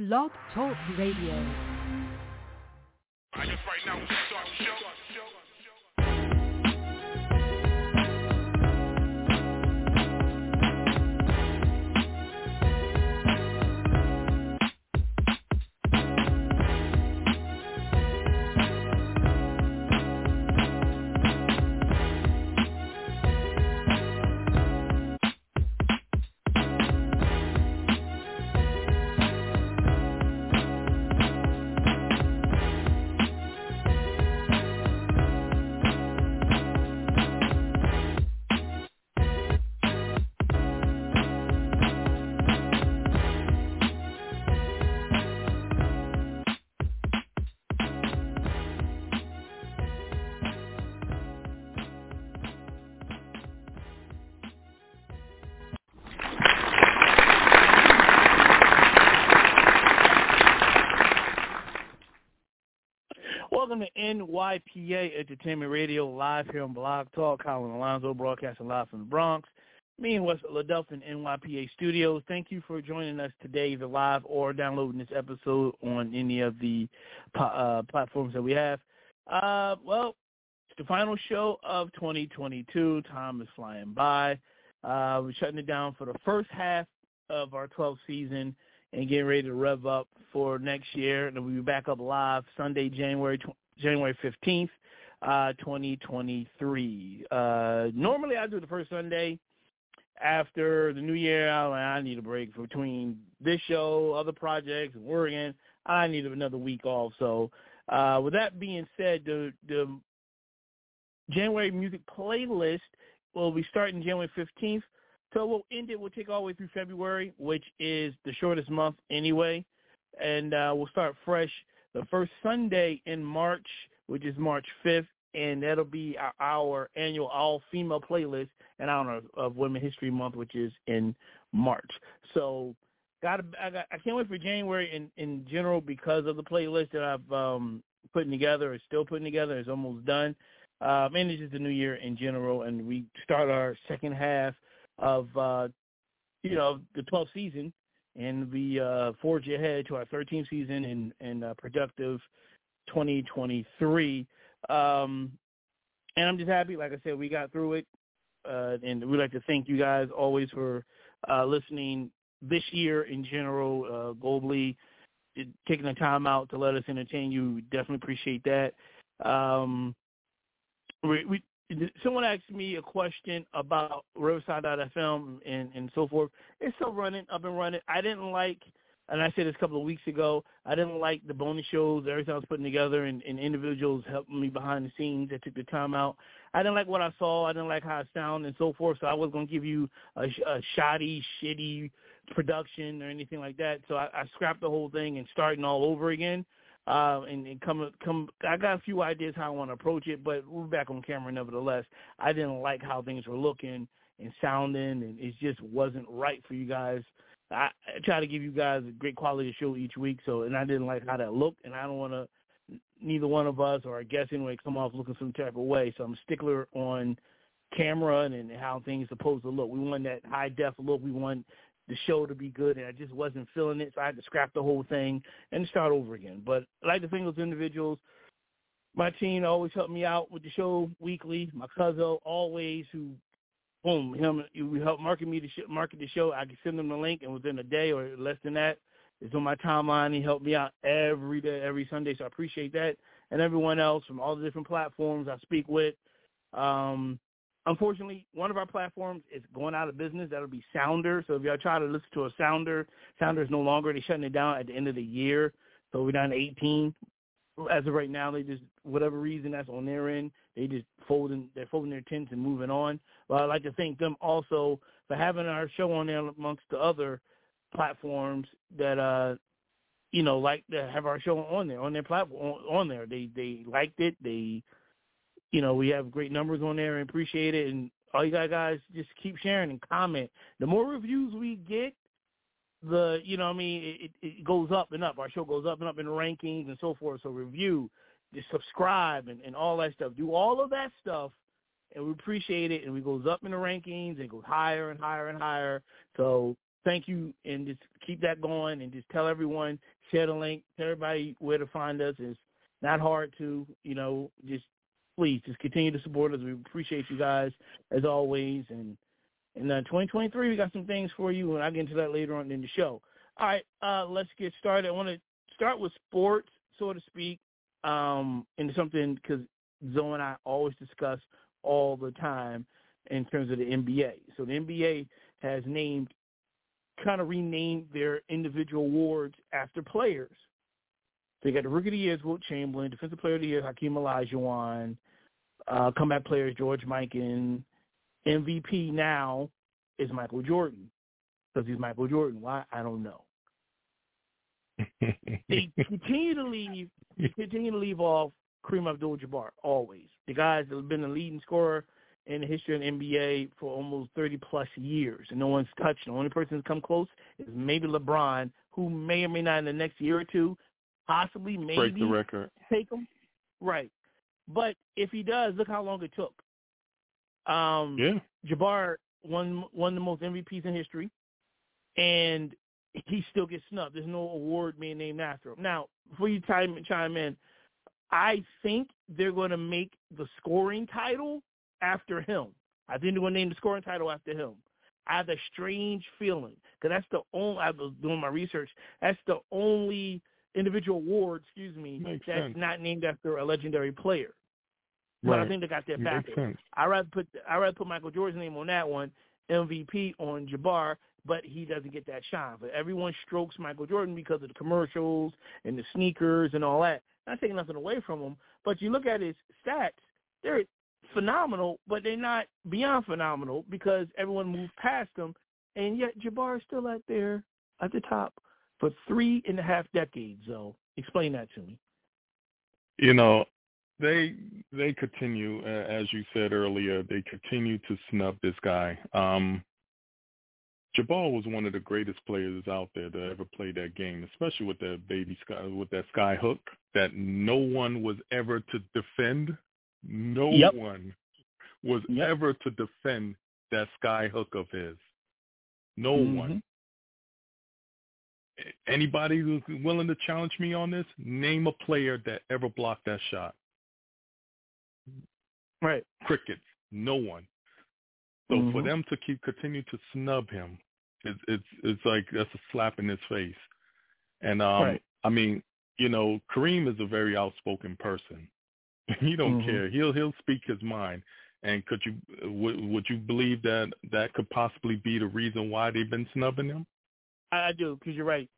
Blog Talk Radio. I guess right now we should start the show. Welcome to NYPA Entertainment Radio, live here on Blog Talk. Colin Alonzo, broadcasting live from the Bronx. Me in West Philadelphia and NYPA Studios. Thank you for joining us today, either live or downloading this episode on any of the platforms that we have. Well, it's the final show of 2022. Time is flying by. We're shutting it down for the first half of our 12th season and getting ready to rev up for next year. And we'll be back up live Sunday, January 15th, 2023. Normally I do the first Sunday after the new year. I need a break between this show, other projects, and working. I need another week off. So with that being said, the January music playlist will be starting January 15th. So we'll end it. We'll take all the way through February, which is the shortest month anyway. And we'll start fresh the first Sunday in March, which is March 5th. And that'll be our annual all-female playlist in honor of Women's History Month, which is in March. So I can't wait for January in general because of the playlist that I've putting together, or still putting together. It's almost done. And it's just the new year in general. And we start our second half of, the 12th season, and we forge ahead to our 13th season and productive 2023. And I'm just happy. Like I said, we got through it, and we'd like to thank you guys always for listening this year in general, globally, taking the time out to let us entertain you. We definitely appreciate that. Someone asked me a question about Riverside.fm and so forth. It's still running, up and running. I didn't like, and I said this a couple of weeks ago, I didn't like the bonus shows, everything I was putting together, and individuals helping me behind the scenes that took the time out. I didn't like what I saw. I didn't like how it sounded and so forth, so I wasn't going to give you a shoddy, shitty production or anything like that. So I scrapped the whole thing and starting all over again. And come. I got a few ideas how I want to approach it, but we're back on camera nevertheless. I didn't like how things were looking and sounding, and it just wasn't right for you guys. I try to give you guys a great quality show each week, and I didn't like how that looked, and I don't want to, neither one of us or our guests anyway, come off looking some type of way. So I'm a stickler on camera and how things are supposed to look. We want that high def look. We want the show to be good, and I just wasn't feeling it, so I had to scrap the whole thing and start over again. But I like to thank those individuals. My team always helped me out with the show weekly. My cousin always, who helped market the show. I could send them the link, and within a day or less than that, it's on my timeline. He helped me out every day, every Sunday, so I appreciate that. And everyone else from all the different platforms I speak with. Unfortunately, one of our platforms is going out of business. That'll be Sounder. So if y'all try to listen to a Sounder is no longer. They're shutting it down at the end of the year. So we're down to 18. As of right now, they just, whatever reason that's on their end, they're folding their tents and moving on. But I'd like to thank them also for having our show on there amongst the other platforms that, like to have our show on their platform, on there. They liked it. We have great numbers on there and appreciate it. And all you guys just keep sharing and comment. The more reviews we get, it goes up and up. Our show goes up and up in the rankings and so forth. So review, just subscribe and all that stuff. Do all of that stuff, and we appreciate it. And it goes up in the rankings and goes higher and higher and higher. So thank you, and just keep that going, and just tell everyone, share the link, tell everybody where to find us. It's not hard to, just please just continue to support us. We appreciate you guys as always. And in 2023, we got some things for you, and I'll get into that later on in the show. All right, let's get started. I want to start with sports, so to speak, into something because Zoe and I always discuss all the time in terms of the NBA. So the NBA has renamed their individual awards after players. They got the Rookie of the Year is Wilt Chamberlain, Defensive Player of the Year Hakeem Olajuwon, comeback players George Mikan. MVP now is Michael Jordan because he's Michael Jordan. Why? I don't know. They continue to leave off Kareem Abdul-Jabbar always. The guys that have been the leading scorer in the history of the NBA for almost 30-plus years, and no one's touched him. The only person who's come close is maybe LeBron, who may or may not in the next year or two possibly maybe break the record. Take him. Right. But if he does, look how long it took. Jabbar won the most MVPs in history, and he still gets snubbed. There's no award being named after him. Now, before you chime in, I think they're going to make the scoring title after him. I think they're going to name the scoring title after him. I have a strange feeling because that's the only. I was doing my research. That's the only individual award, that's not named after a legendary player. But I think they got that backwards. I rather put Michael Jordan's name on that one, MVP on Jabbar, but he doesn't get that shine. But everyone strokes Michael Jordan because of the commercials and the sneakers and all that. Not taking nothing away from him, but you look at his stats, they're phenomenal, but they're not beyond phenomenal because everyone moved past him, and yet Jabbar is still out there at the top for 3.5 decades. So explain that to me. They continue, as you said earlier, they continue to snub this guy. Jabbar was one of the greatest players out there to ever play that game, especially with that sky hook that no one was ever to defend. No one was ever to defend that sky hook of his. No one. Anybody who's willing to challenge me on this, name a player that ever blocked that shot. Right. Crickets. No one. So for them to continue to snub him, it's like that's a slap in his face. And I mean, Kareem is a very outspoken person. He don't care. He'll speak his mind. And would you believe that could possibly be the reason why they've been snubbing him? I do, because you're right.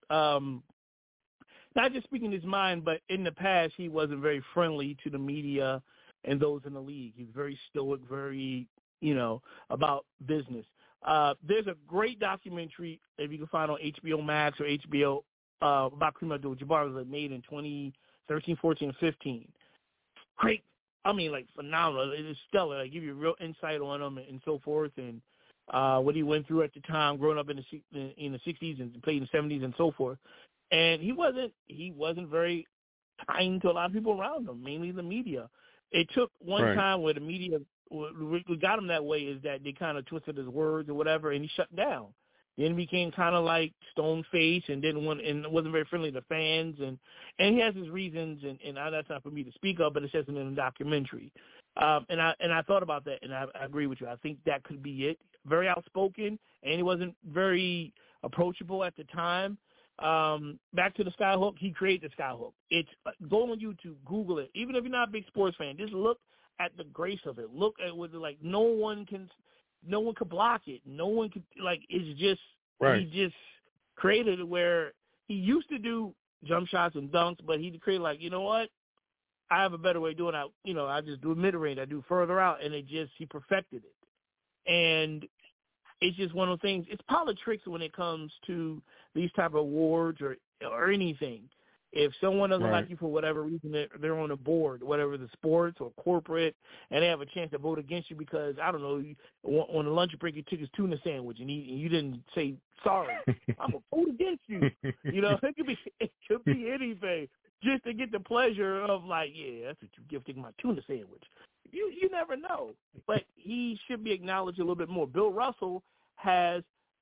Not just speaking his mind, but in the past he wasn't very friendly to the media and those in the league. He's very stoic, very, about business. There's a great documentary, if you can find on HBO Max or HBO, about Kareem Abdul-Jabbar. It was made in 2013, 14, and 15. Great. I mean, phenomenal. It is stellar. I give you real insight on him and so forth, and what he went through at the time, growing up in the 60s and played in the 70s and so forth. And he wasn't very kind to a lot of people around him, mainly the media. It took one time where the media, what got him that way is that they kind of twisted his words or whatever, and he shut down. Then he became kind of like stone-faced and wasn't very friendly to fans, and he has his reasons, and that's not for me to speak of, but it says it in the documentary. And I thought about that, and I agree with you. I think that could be it. Very outspoken, and he wasn't very approachable at the time. Back to the skyhook, he created the skyhook. It's go on YouTube, Google it. Even if you're not a big sports fan, just look at the grace of it. Look at what no one could block it. No one could it's just he just created it where he used to do jump shots and dunks, but he created I have a better way of doing it. I just do mid-range, I do further out, and he perfected it. And it's just one of the things. It's politics when it comes to these type of awards or anything. If someone doesn't like you for whatever reason, they're on a board, whatever the sports or corporate, and they have a chance to vote against you because, I don't know, on the lunch break you took his tuna sandwich and you didn't say sorry. I'm going to vote against you. It could be anything just to get the pleasure of that's what you give to my tuna sandwich. You never know. But he should be acknowledged a little bit more. Bill Russell has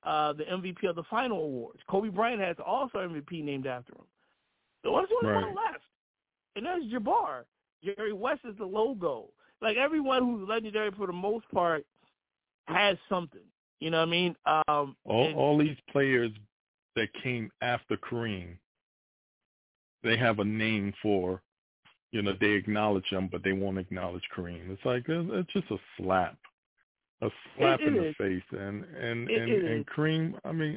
the MVP of the final awards. Kobe Bryant has the All-Star MVP named after him. The one's one left, and that's Jabbar. Jerry West is the logo. Like, everyone who's legendary for the most part has something. You know what I mean? All these players that came after Kareem, they have a name for, they acknowledge them, but they won't acknowledge Kareem. It's like, it's just a slap in the face. And Kareem, I mean,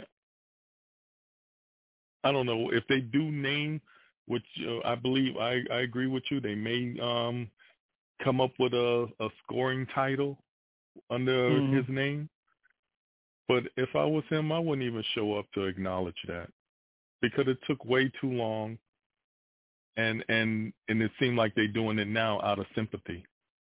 I don't know if they do name, which I believe I agree with you. They may come up with a scoring title under his name. But if I was him, I wouldn't even show up to acknowledge that, because it took way too long, and it seemed like they're doing it now out of sympathy,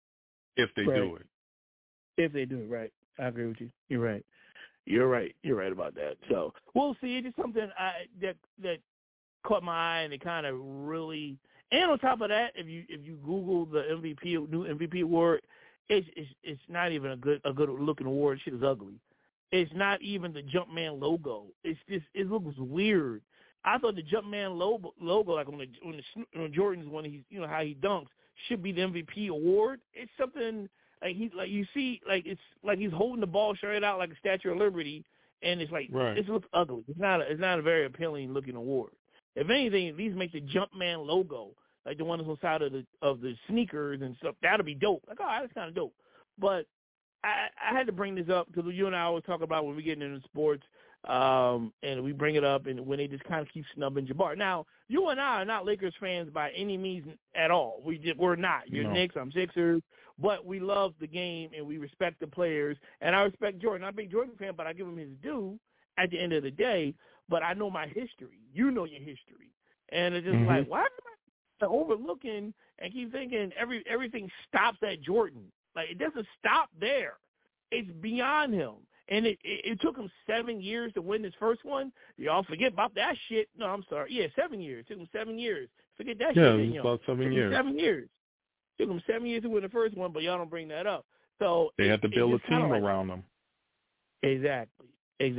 if they do it. If they do it, right. I agree with you. You're right. You're right about that. So we'll see. It's just something that caught my eye, and it kind of really. And on top of that, if you Google the new MVP award, it's not even a good looking award. Shit is ugly. It's not even the Jumpman logo. It's just, it looks weird. I thought the Jumpman logo, like on Jordan's when he's, how he dunks, should be the MVP award. It's something like you see, like it's like he's holding the ball straight out like a Statue of Liberty, and it's like it looks ugly. It's not a very appealing looking award. If anything, at least make the Jumpman logo like the one that's on the side of the sneakers and stuff. That'll be dope. Like, oh, that's kind of dope. But I had to bring this up because you and I always talk about when we get into sports, and we bring it up, and when they just kind of keep snubbing Jabbar. Now, you and I are not Lakers fans by any means at all. We're not. You're Knicks, I'm Sixers, but we love the game and we respect the players. And I respect Jordan. I'm a big Jordan fan, but I give him his due at the end of the day. But I know my history. You know your history, and it's just like, why am I overlooking and keep thinking everything stops at Jordan? Like, it doesn't stop there. It's beyond him. And it took him 7 years to win his first one. Y'all forget about that shit. No, I'm sorry. Yeah, 7 years. It took him 7 years. Forget that shit. Yeah, it was about 7 years. 7 years. It took him 7 years to win the first one, but y'all don't bring that up. So they had to build a team around him. Exactly.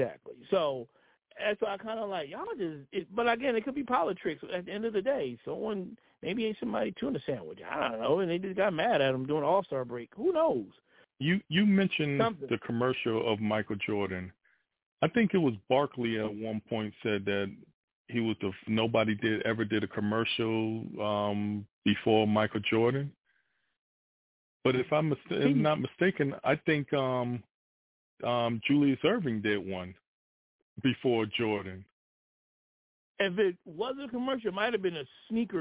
So that's why I kind of like, y'all just, but again, it could be politics at the end of the day. Someone, maybe ate somebody tuna sandwich. I don't know. And they just got mad at him during the All-Star break. Who knows? You mentioned the commercial of Michael Jordan. I think it was Barkley at one point said that he was nobody ever did a commercial before Michael Jordan. But if I'm not mistaken, I think Julius Erving did one before Jordan. If it wasn't a commercial, it might have been a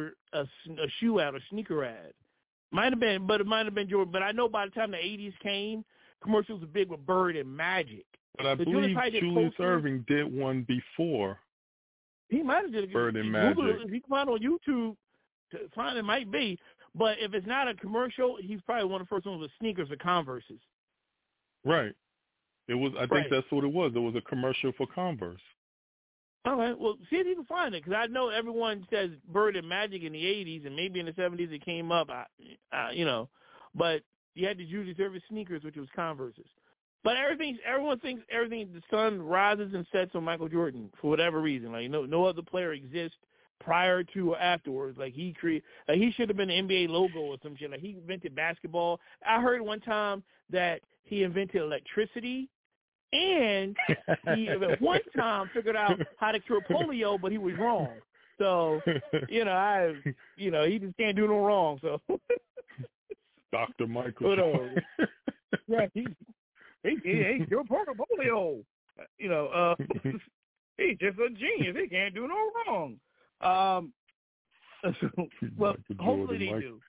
shoe ad, a sneaker ad. Might have been, but it might have been Jordan. But I know by the time the 80s came, commercials were big with Bird and Magic. But I believe Julius Erving did one before. He might have did Bird and Magic. If you come out on YouTube to find it, might be. But if it's not a commercial, he's probably one of the first ones with sneakers or Converses. Right. It was. I think that's what it was. It was a commercial for Converse. All right. Well, see if you can find it, because I know everyone says Bird and Magic in the 80s, and maybe in the 70s it came up, But you had the Julius Erving sneakers, which was Converses. But everyone thinks the sun rises and sets on Michael Jordan for whatever reason. Like, no other player exists prior to or afterwards. Like, he should have been the NBA logo or some shit. Like, he invented basketball. I heard one time that he invented electricity. And he at one time figured out how to cure polio, but he was wrong. So, he just can't do no wrong. So, Dr. Michael. Yeah, he cured polio. He's just a genius. He can't do no wrong. Well, hopefully they do.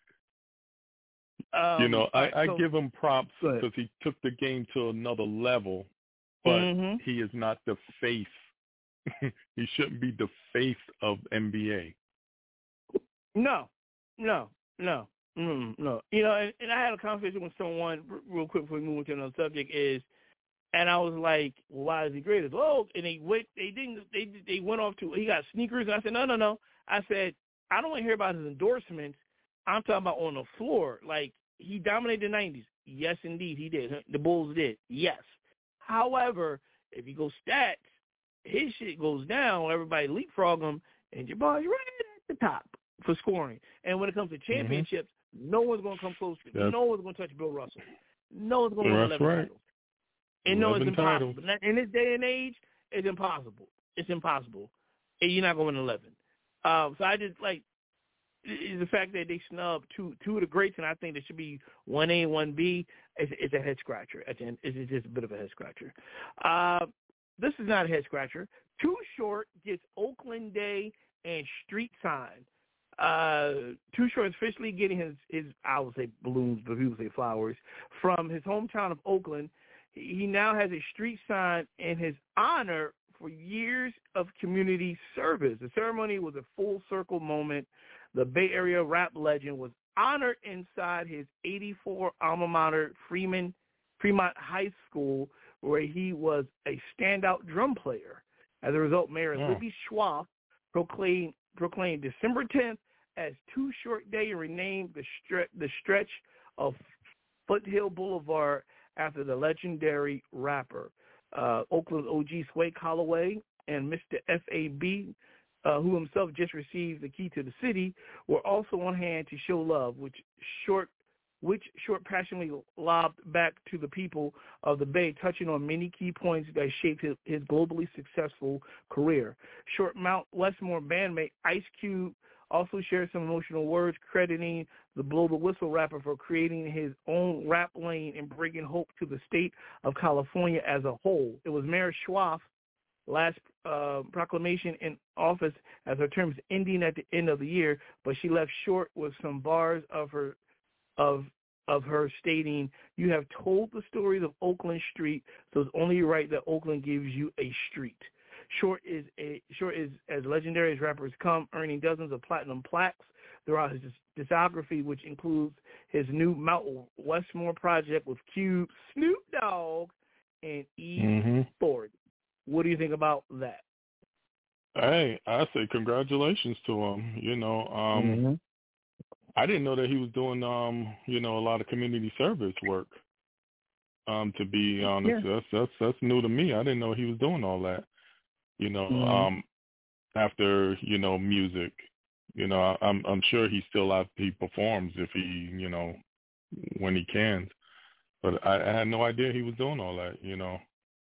I give him props because he took the game to another level. But he is not the face. He shouldn't be the face of NBA. No. And I had a conversation with someone real quick before we move to another subject and I was like, well, why is he great? Oh, and they went off to, he got sneakers, and I said, no. I said, I don't want to hear about his endorsements. I'm talking about on the floor. Like, he dominated the 90s. Yes, indeed, he did. The Bulls did. Yes. However, if you go stats, his shit goes down. Everybody leapfrog him, and Jabbar's right at the top for scoring. And when it comes to championships, no one's going to come close. No one's going to touch Bill Russell. No one's going to win 11 titles. And no, it's impossible. In this day and age, it's impossible. It's impossible. And you're not going to win 11. So I just like the fact that they snubbed two of the greats, and I think there should be 1A and 1B. It's a head scratcher. It's just a bit of a head scratcher. This is not a head scratcher. Too Short gets Oakland Day and street sign. Too Short is officially getting his I would say balloons, but people say flowers, from his hometown of Oakland. He now has a street sign in his honor for years of community service. The ceremony was a full circle moment. The Bay Area rap legend was honored inside his 84 alma mater, Fremont High School, where he was a standout drum player. As a result, Mayor Libby Schwab proclaimed December 10th as Too Short Day and renamed the stretch of Foothill Boulevard after the legendary rapper. Oakland's OG Sway Calloway and Mr. F.A.B., who himself just received the key to the city, were also on hand to show love, which Short passionately lobbed back to the people of the Bay, touching on many key points that shaped his globally successful career. Short Mount Westmore bandmate Ice Cube also shared some emotional words, crediting the Blow the Whistle rapper for creating his own rap lane and bringing hope to the state of California as a whole. It was Mayor Schwaff's last proclamation in office as her term is ending at the end of the year, but she left short with some bars of her stating, "You have told the stories of Oakland Street, so it's only right that Oakland gives you a street." Short is as legendary as rappers come, earning dozens of platinum plaques throughout his discography, which includes his new Mount Westmore project with Cube, Snoop Dogg, and E40. What do you think about that? Hey, I say congratulations to him. You know, I didn't know that he was doing, you know, a lot of community service work. To be honest, that's new to me. I didn't know he was doing all that. You know, after, you know, music, you know, I'm sure he performs if he, you know, when he can. But I had no idea he was doing all that. You know.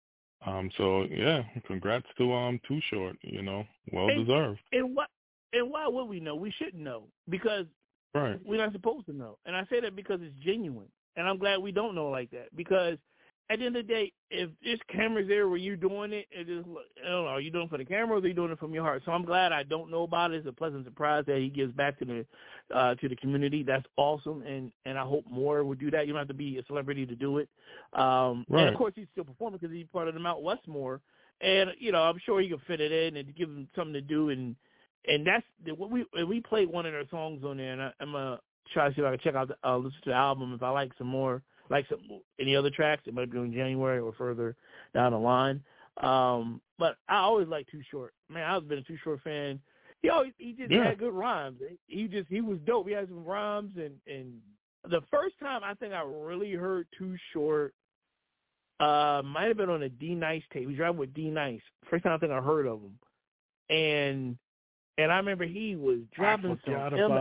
So yeah, congrats to Too Short. You know, well deserved. And why would we know? We shouldn't know because we're not supposed to know. And I say that because it's genuine. And I'm glad we don't know like that because at the end of the day, if there's cameras there where you're doing it, it is, I don't know, are you doing it for the camera or are you doing it from your heart? So I'm glad I don't know about it. It's a pleasant surprise that he gives back to the community. That's awesome, and I hope more would do that. You don't have to be a celebrity to do it. And, of course, he's still performing because he's part of the Mount Westmore. And, you know, I'm sure he can fit it in and give him something to do. And that's what we played one of their songs on there, and I'm going to try to see if I can check out listen to the album if I like some more. Like any other tracks, it might be in January or further down the line. But I always liked Too Short. Man, I've been a Too Short fan. He just had good rhymes. He was dope. He had some rhymes, and the first time I think I really heard Too Short might have been on a D Nice tape. He was driving with D Nice. First time I think I heard of him, and I remember he was dropping some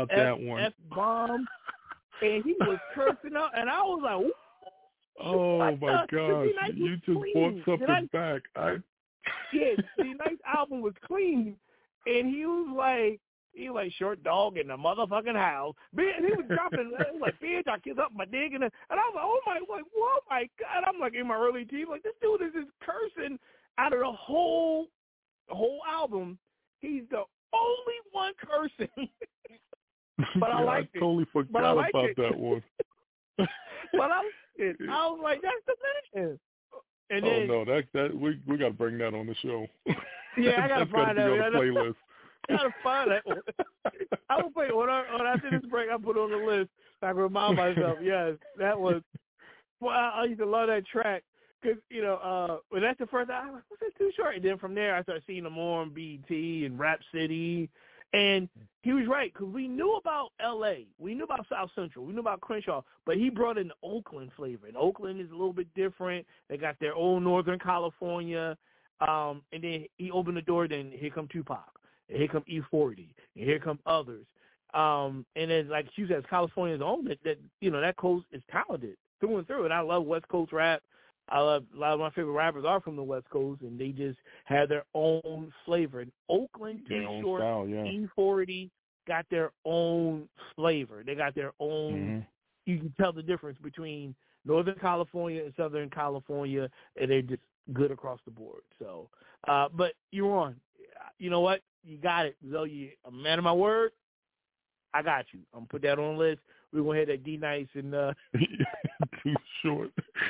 F-bomb. And he was cursing out, and I was like, "Ooh, oh my gosh, you just brought something back." Yeah, the Nice album was clean, and he was like short dog in the motherfucking house. Man, he was dropping, it was like, bitch, I kissed up my dick, and I was like, oh my God. I'm like in my early teens, like this dude is just cursing out of the whole album. He's the only one cursing. But I liked it. I totally forgot about that one. But I was like, that's the man. And then, no, that we got to bring that on the show. Yeah, I got to find that. On the playlist. I got to find that one. I will play when after this break. I put it on the list. I can remind myself. Yes, that was. Well, I used to love that track because when that's the first time, I was like, what's that Too Short? And then from there, I started seeing them more on BET and Rap City. And he was right because we knew about L.A., we knew about South Central, we knew about Crenshaw, but he brought in the Oakland flavor. And Oakland is a little bit different. They got their own Northern California, and then he opened the door. Then here come Tupac, and here come E40, and here come others. And then, like you said, California's own that that coast is talented through and through. And I love West Coast rap. I love a lot of my favorite rappers are from the West Coast, and they just have their own flavor. And Oakland, Too Short, style, yeah. E40 got their own flavor. They got their own. Mm-hmm. You can tell the difference between Northern California and Southern California, and they're just good across the board. So, but you're on. You know what? You got it, Zoe. You a man of my word. I got you. I'm gonna put that on the list. We're gonna hit that D Nice and Too Short.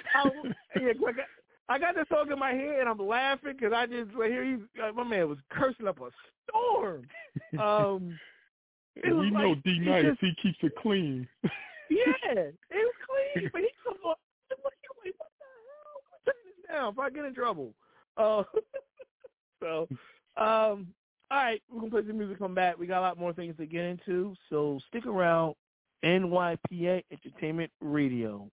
I got this song in my head and I'm laughing because I just hear my man was cursing up a storm. We know D Nice. He keeps it clean. Yeah, it was clean, but he comes on. Wait, what the hell? I'm turn this down if I get in trouble. All right, we're going to play some music, come back. We got a lot more things to get into, so stick around. NYPA Entertainment Radio.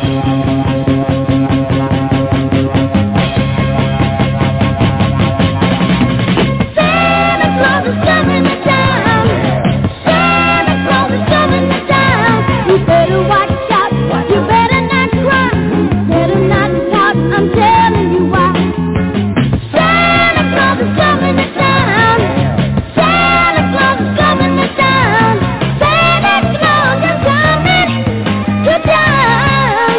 Santa Claus is coming to town. Santa Claus is coming to town. You better watch out. You better not cry. Better not pout. I'm telling you why. Santa Claus is coming to town. Santa Claus is coming to town. Santa Claus is coming to town.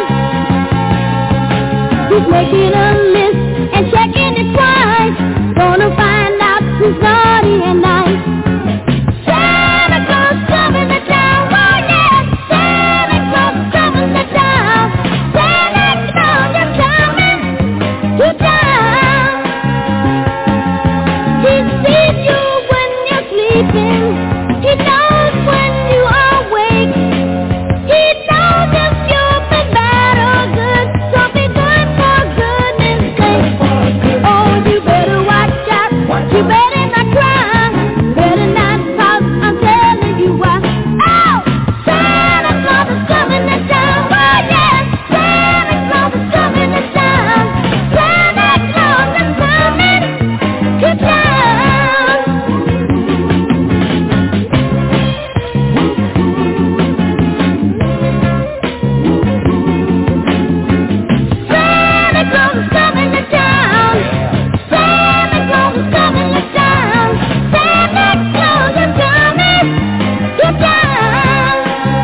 He's making a list and checking it twice. Gonna find out who's naughty and nice. Santa Claus coming to town. Oh yeah, Santa Claus coming to town. Santa Claus is coming to town. He sees you when you're sleeping. He knows when you are awake. He knows if you've been bad or good. So be good for goodness sake. Oh, you better watch out. You better not cry. Better not pout. I'm telling you why. Oh, Santa Claus is coming to town. Oh yeah, Santa Claus is coming to town. Santa Claus is coming to town. Santa Claus is coming to town. Santa Claus is coming to town. Santa Claus is coming to town.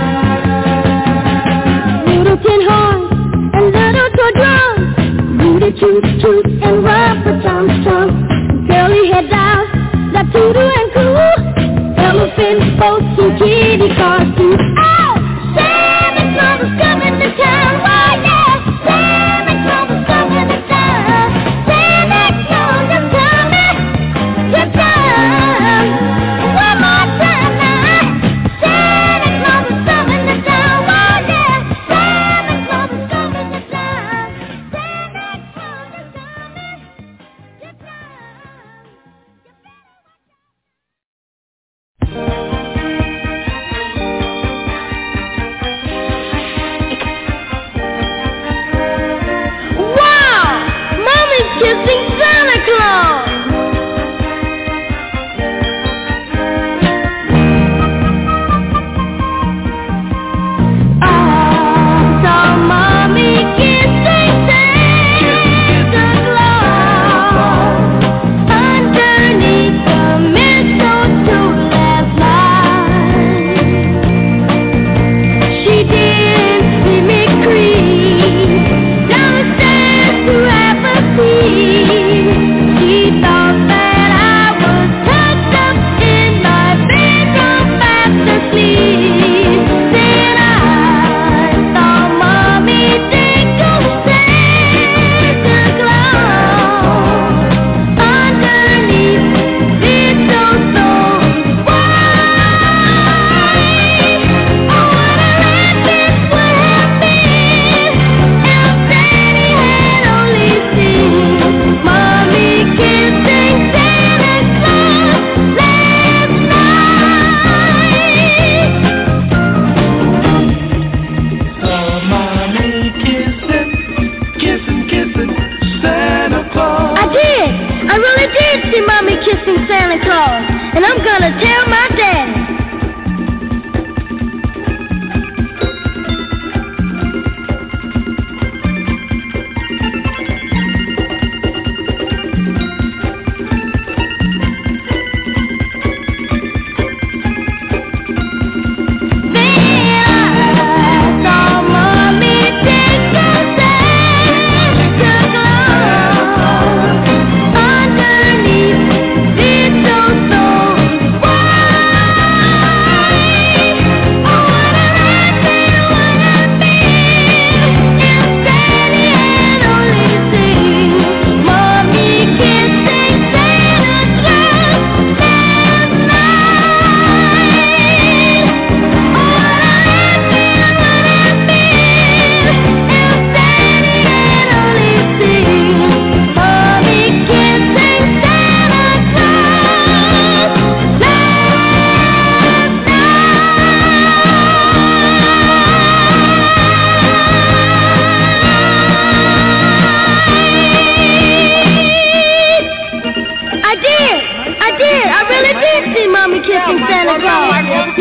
Little tin horns and little toy drums, Rudy toot toot and rubber tum tum, curly head dolls that toodle and coo, elephant boats and kitty cars too. Oh, Santa Claus is coming to town. Oh yeah, Santa Claus is coming to town. Santa Claus is coming to town. One more time now. Santa Claus is coming to town. Oh yeah, Santa Claus is coming to town. Santa Claus is coming to town.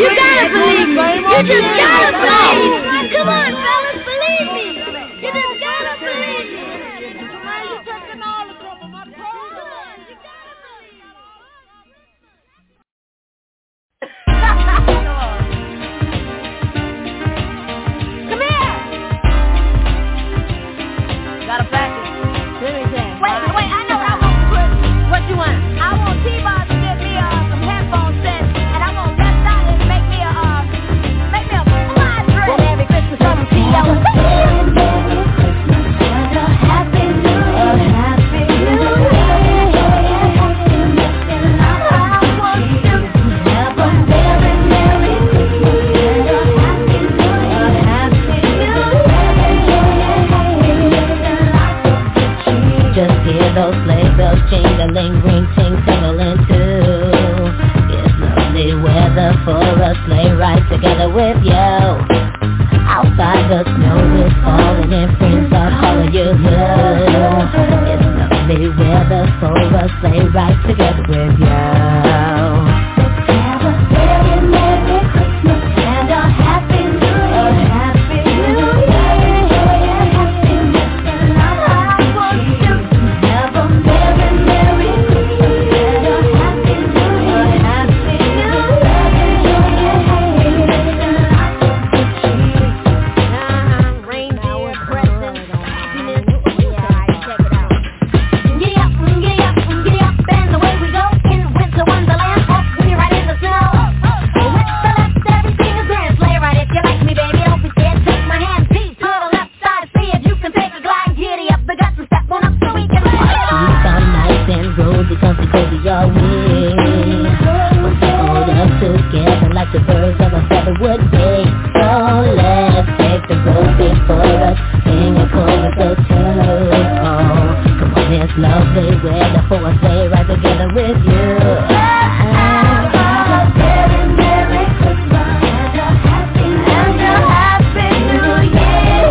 You gotta believe me. You just gotta believe me. Come on, fellas, believe me. You just gotta believe me. You touching all the trouble, my brother. You gotta believe me. Come here. Got a package. Let me say. Wait, I know what I want to put. What you want? I want T-Bar to get me some headphone sets, and I want Best Stylist to make me a fly dress. Well, Merry Christmas from T.O. Happy New Year. Happy New Year. I want you to have a very Merry Christmas and a Happy New Year. Happy New Year. Just hear those sleigh bells jingling, ring, ting, tingling too. It's lovely weather for a sleigh ride together with you. Outside the snow is falling and friends are calling you blue. It's lovely weather for a sleigh ride together with you. Have a very Merry Christmas and a Happy New Year. Happy New Year. Happiness and I want you to have a very Merry Christmas and a Happy New Year. Happy New Year. Reindeer presents, happiness. Check it out. Giddy up, and away we go in winter wonderland. Up we right in the snow. With the left, everything is grand. Sleigh ride if you like me, baby. Don't be scared. Take my hand, please. To the left side, see if you can take a glide. Giddy up the guts and step on up so we can ride. She's all nice and rosy, comfy, cozy all week. We'll hold up together like the birds of a feather would be. So let's take the road before us, sing a chorus or two. Oh, come on, it's lovely weather for a sleigh ride together with you. Have a very Merry Christmas and a Happy New Year.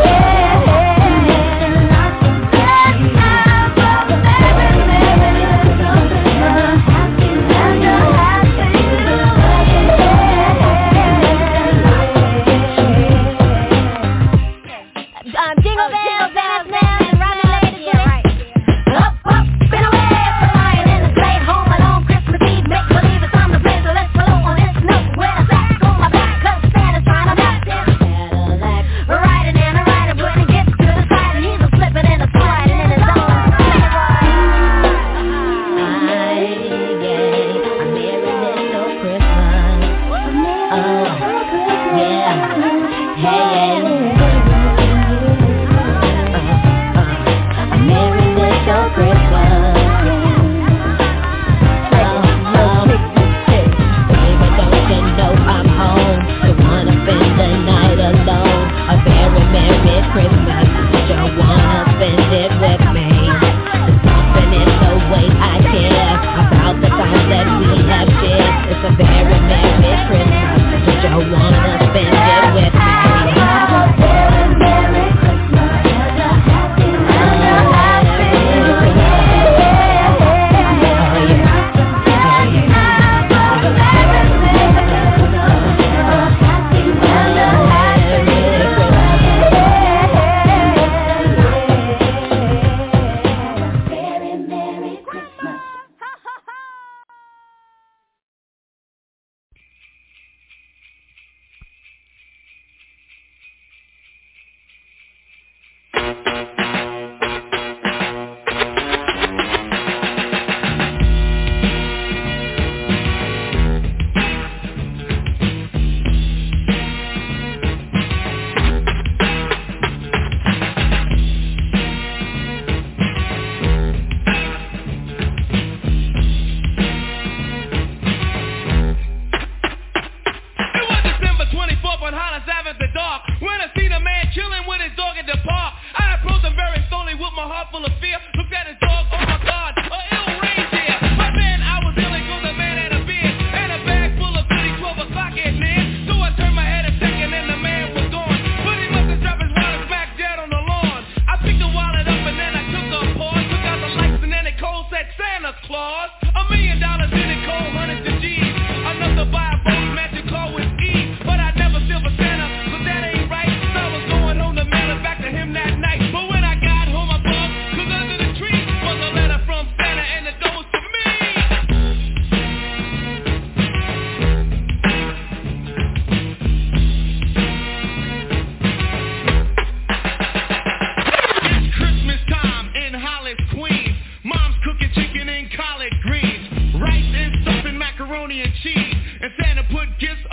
Have a very Merry Christmas and a Happy New Year.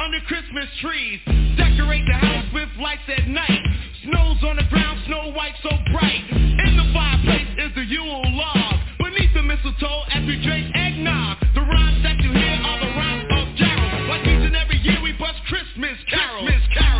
under Christmas trees. Decorate the house with lights at night. Snow's on the ground, Snow White so bright. In the fireplace is the Yule log. Beneath the mistletoe as we drink eggnog. The rhymes that you hear are the rhymes of Jarrell. Like each and every year we bust Christmas carols.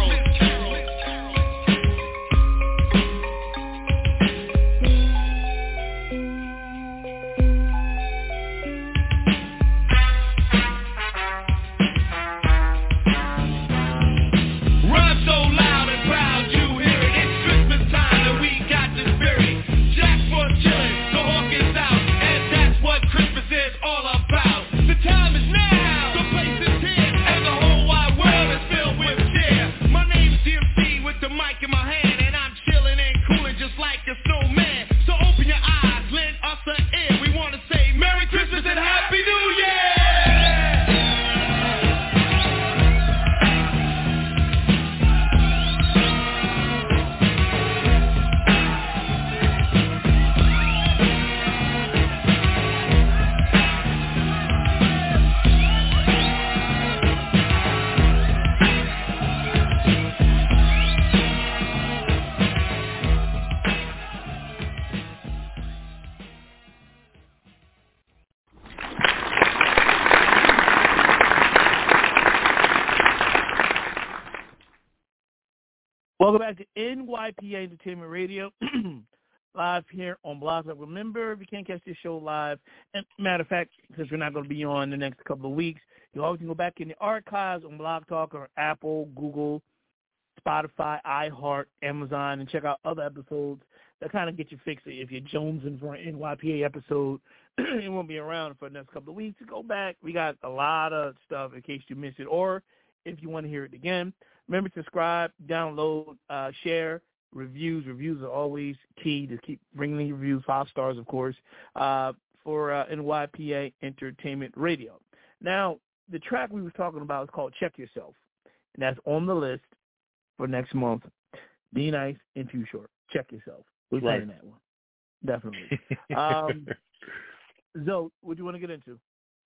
Welcome back to NYPA Entertainment Radio, live here on Blog Talk. Remember, if you can't catch this show live, and matter of fact, because we're not going to be on the next couple of weeks, you always can go back in the archives on Blog Talk or Apple, Google, Spotify, iHeart, Amazon, and check out other episodes that kind of get you fixed. If you're jonesing for an NYPA episode, it won't be around for the next couple of weeks. Go back. We got a lot of stuff in case you missed it, or if you want to hear it again. Remember to subscribe, download, share, reviews. Reviews are always key to keep bringing the reviews, 5 stars, of course, for NYPA Entertainment Radio. Now, the track we were talking about is called Check Yourself, and that's on the list for next month. Be Nice and Too Short. Check Yourself. We're playing that one. Definitely. Zoe, what do you want to get into?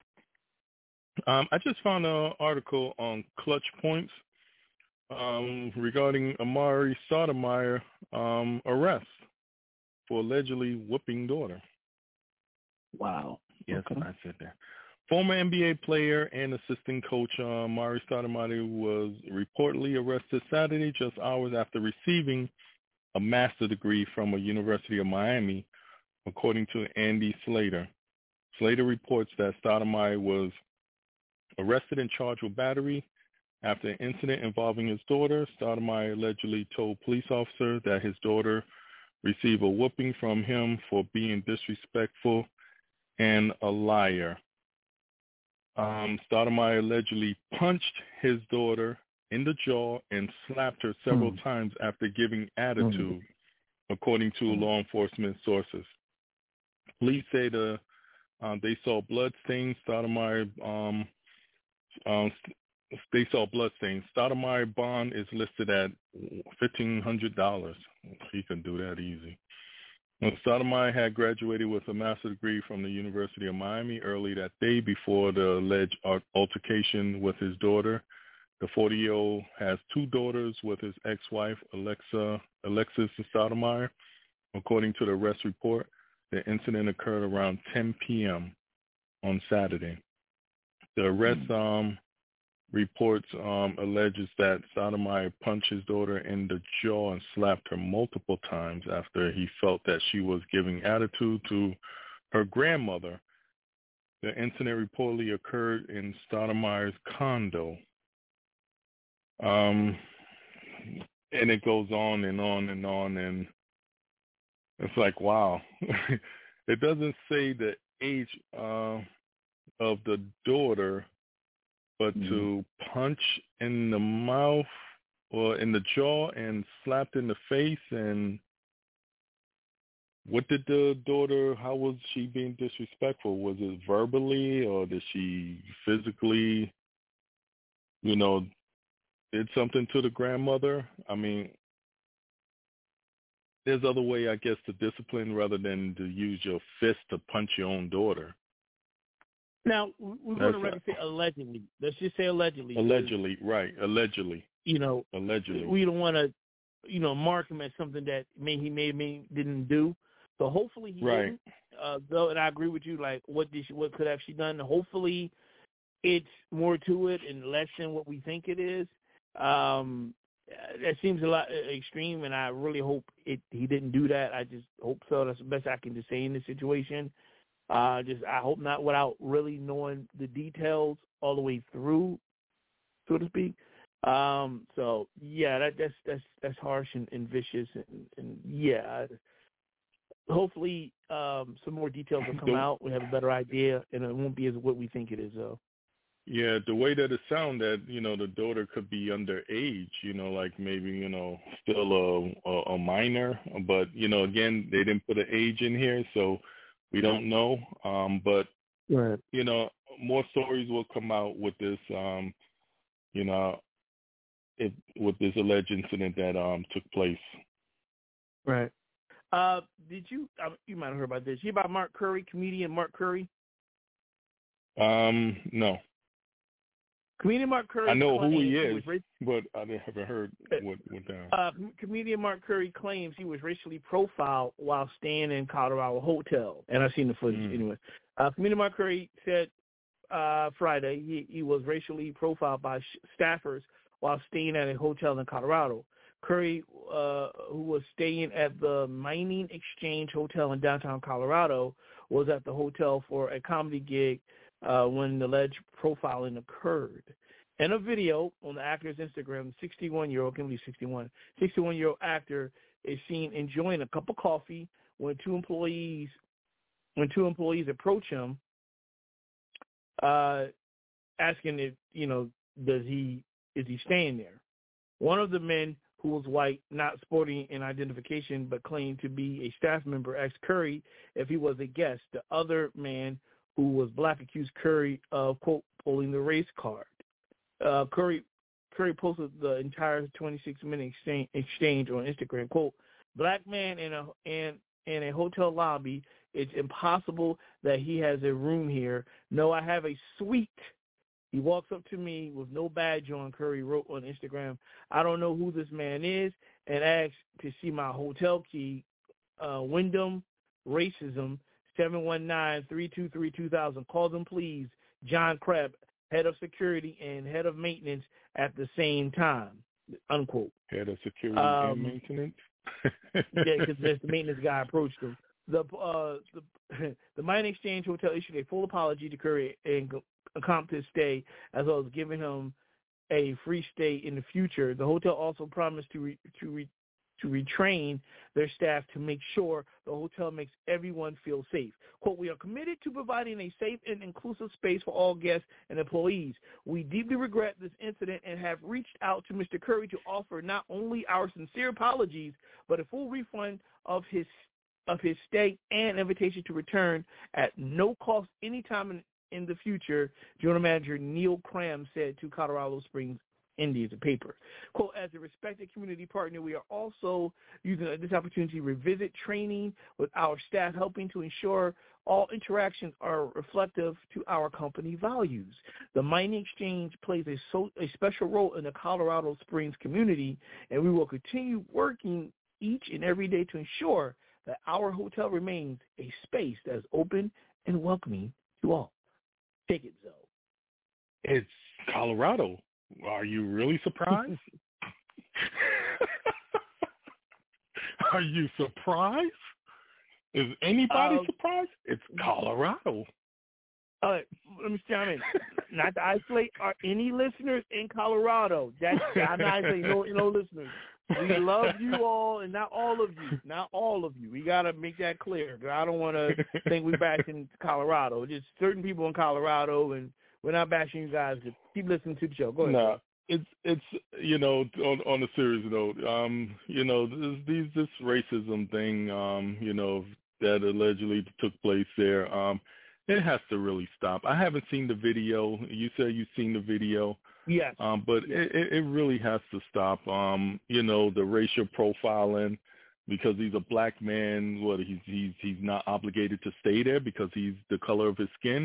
I just found an article on Clutch Points regarding Amari Stoudemire arrest for allegedly whooping daughter. Wow. Yes, okay. I said that. Former NBA player and assistant coach Amari Stoudemire was reportedly arrested Saturday just hours after receiving a master's degree from a University of Miami, according to Andy Slater. Slater reports that Stoudemire was arrested and charged with battery after an incident involving his daughter. Stoudemire allegedly told police officers that his daughter received a whooping from him for being disrespectful and a liar. Stoudemire allegedly punched his daughter in the jaw and slapped her several times after giving attitude, according to law enforcement sources. Police say they saw blood stains. They saw blood stains. Stoudemire bond is listed at $1,500. He can do that easy. Stoudemire had graduated with a master's degree from the University of Miami early that day before the alleged altercation with his daughter. The 40-year-old has 2 daughters with his ex-wife, Alexis Stoudemire. According to the arrest report, the incident occurred around 10 p.m. on Saturday. The arrest reports alleges that Stoudemire punched his daughter in the jaw and slapped her multiple times after he felt that she was giving attitude to her grandmother. The incident reportedly occurred in Stoudemire's condo. And it goes on and on and on, and it's like, wow. It doesn't say the age of the daughter, but to punch in the mouth or in the jaw and slapped in the face. And what did the daughter, how was she being disrespectful? Was it verbally, or did she physically, did something to the grandmother? I mean, there's other way, I guess, to discipline rather than to use your fist to punch your own daughter. Now, we're going to record say allegedly. Let's just say allegedly. Allegedly, right. Allegedly. Allegedly. We don't want to, mark him as something that he may didn't do. So hopefully he didn't. Though, and I agree with you, like, what could have she done? Hopefully it's more to it and less than what we think it is. That seems a lot extreme, and I really hope he didn't do that. I just hope so. That's the best I can just say in this situation. I hope not, without really knowing the details all the way through, so to speak. So yeah, that's harsh and vicious, and yeah. Hopefully, some more details will come out. We have a better idea, and it won't be as what we think it is, though. Yeah, the way that it sounded, the daughter could be underage, like maybe, still a minor. But, again, they didn't put an age in here, so we don't know. But, right. More stories will come out with this, with this alleged incident that took place. Right. Did you might have heard about this. You hear about Mark Curry, comedian Mark Curry? No. Comedian Mark Curry. I know who he is, but I haven't heard what that. Comedian Mark Curry claims he was racially profiled while staying in Colorado hotel, and I've seen the footage anyway. Comedian Mark Curry said Friday he was racially profiled by staffers while staying at a hotel in Colorado. Curry, who was staying at the Mining Exchange Hotel in downtown Colorado, was at the hotel for a comedy gig when the alleged profiling occurred. In a video on the actor's Instagram, 61-year-old, can believe 61-year-old actor is seen enjoying a cup of coffee when two employees approach him, asking if is he staying there. One of the men, who was white, not sporting an identification, but claimed to be a staff member, asked Curry if he was a guest. The other man, who was black, accused Curry of, quote, pulling the race card. Curry posted the entire 26-minute exchange on Instagram, quote, black man in a hotel lobby. It's impossible that he has a room here. No, I have a suite. He walks up to me with no badge on, Curry wrote on Instagram. I don't know who this man is, and asked to see my hotel key. Wyndham Racism, 719-323-2000. Call them, please. John Kreb, head of security and head of maintenance at the same time, unquote. Head of security and maintenance? Yeah, because the maintenance guy approached him. The Mining Exchange Hotel issued a full apology to Curry and accomplished his stay, as well as giving him a free stay in the future. The hotel also promised to retrain their staff to make sure the hotel makes everyone feel safe. Quote, we are committed to providing a safe and inclusive space for all guests and employees. We deeply regret this incident and have reached out to Mr. Curry to offer not only our sincere apologies, but a full refund of his stay and invitation to return at no cost anytime in the future, General Manager Neil Cram said to Colorado Springs Indians, a paper. Quote, as a respected community partner, we are also using this opportunity to revisit training with our staff, helping to ensure all interactions are reflective to our company values. The Mining Exchange plays a special role in the Colorado Springs community, and we will continue working each and every day to ensure that our hotel remains a space that is open and welcoming to all. Take it, Zoe. It's Colorado. Are you really surprised? Are you surprised? Is anybody surprised? It's Colorado. All right, let me chime in. Not to isolate any listeners in Colorado. I'm not isolating no listeners. We love you all, and not all of you. Not all of you. We got to make that clear. I don't want to think we're bashing Colorado. Just certain people in Colorado, and we're not bashing you guys. Just keep listening to the show. Go ahead. No, it's on a serious note, this racism thing, that allegedly took place there, it has to really stop. I haven't seen the video. You said you've seen the video. Yes. But it really has to stop. The racial profiling, because he's a black man. He's not obligated to stay there because he's the color of his skin,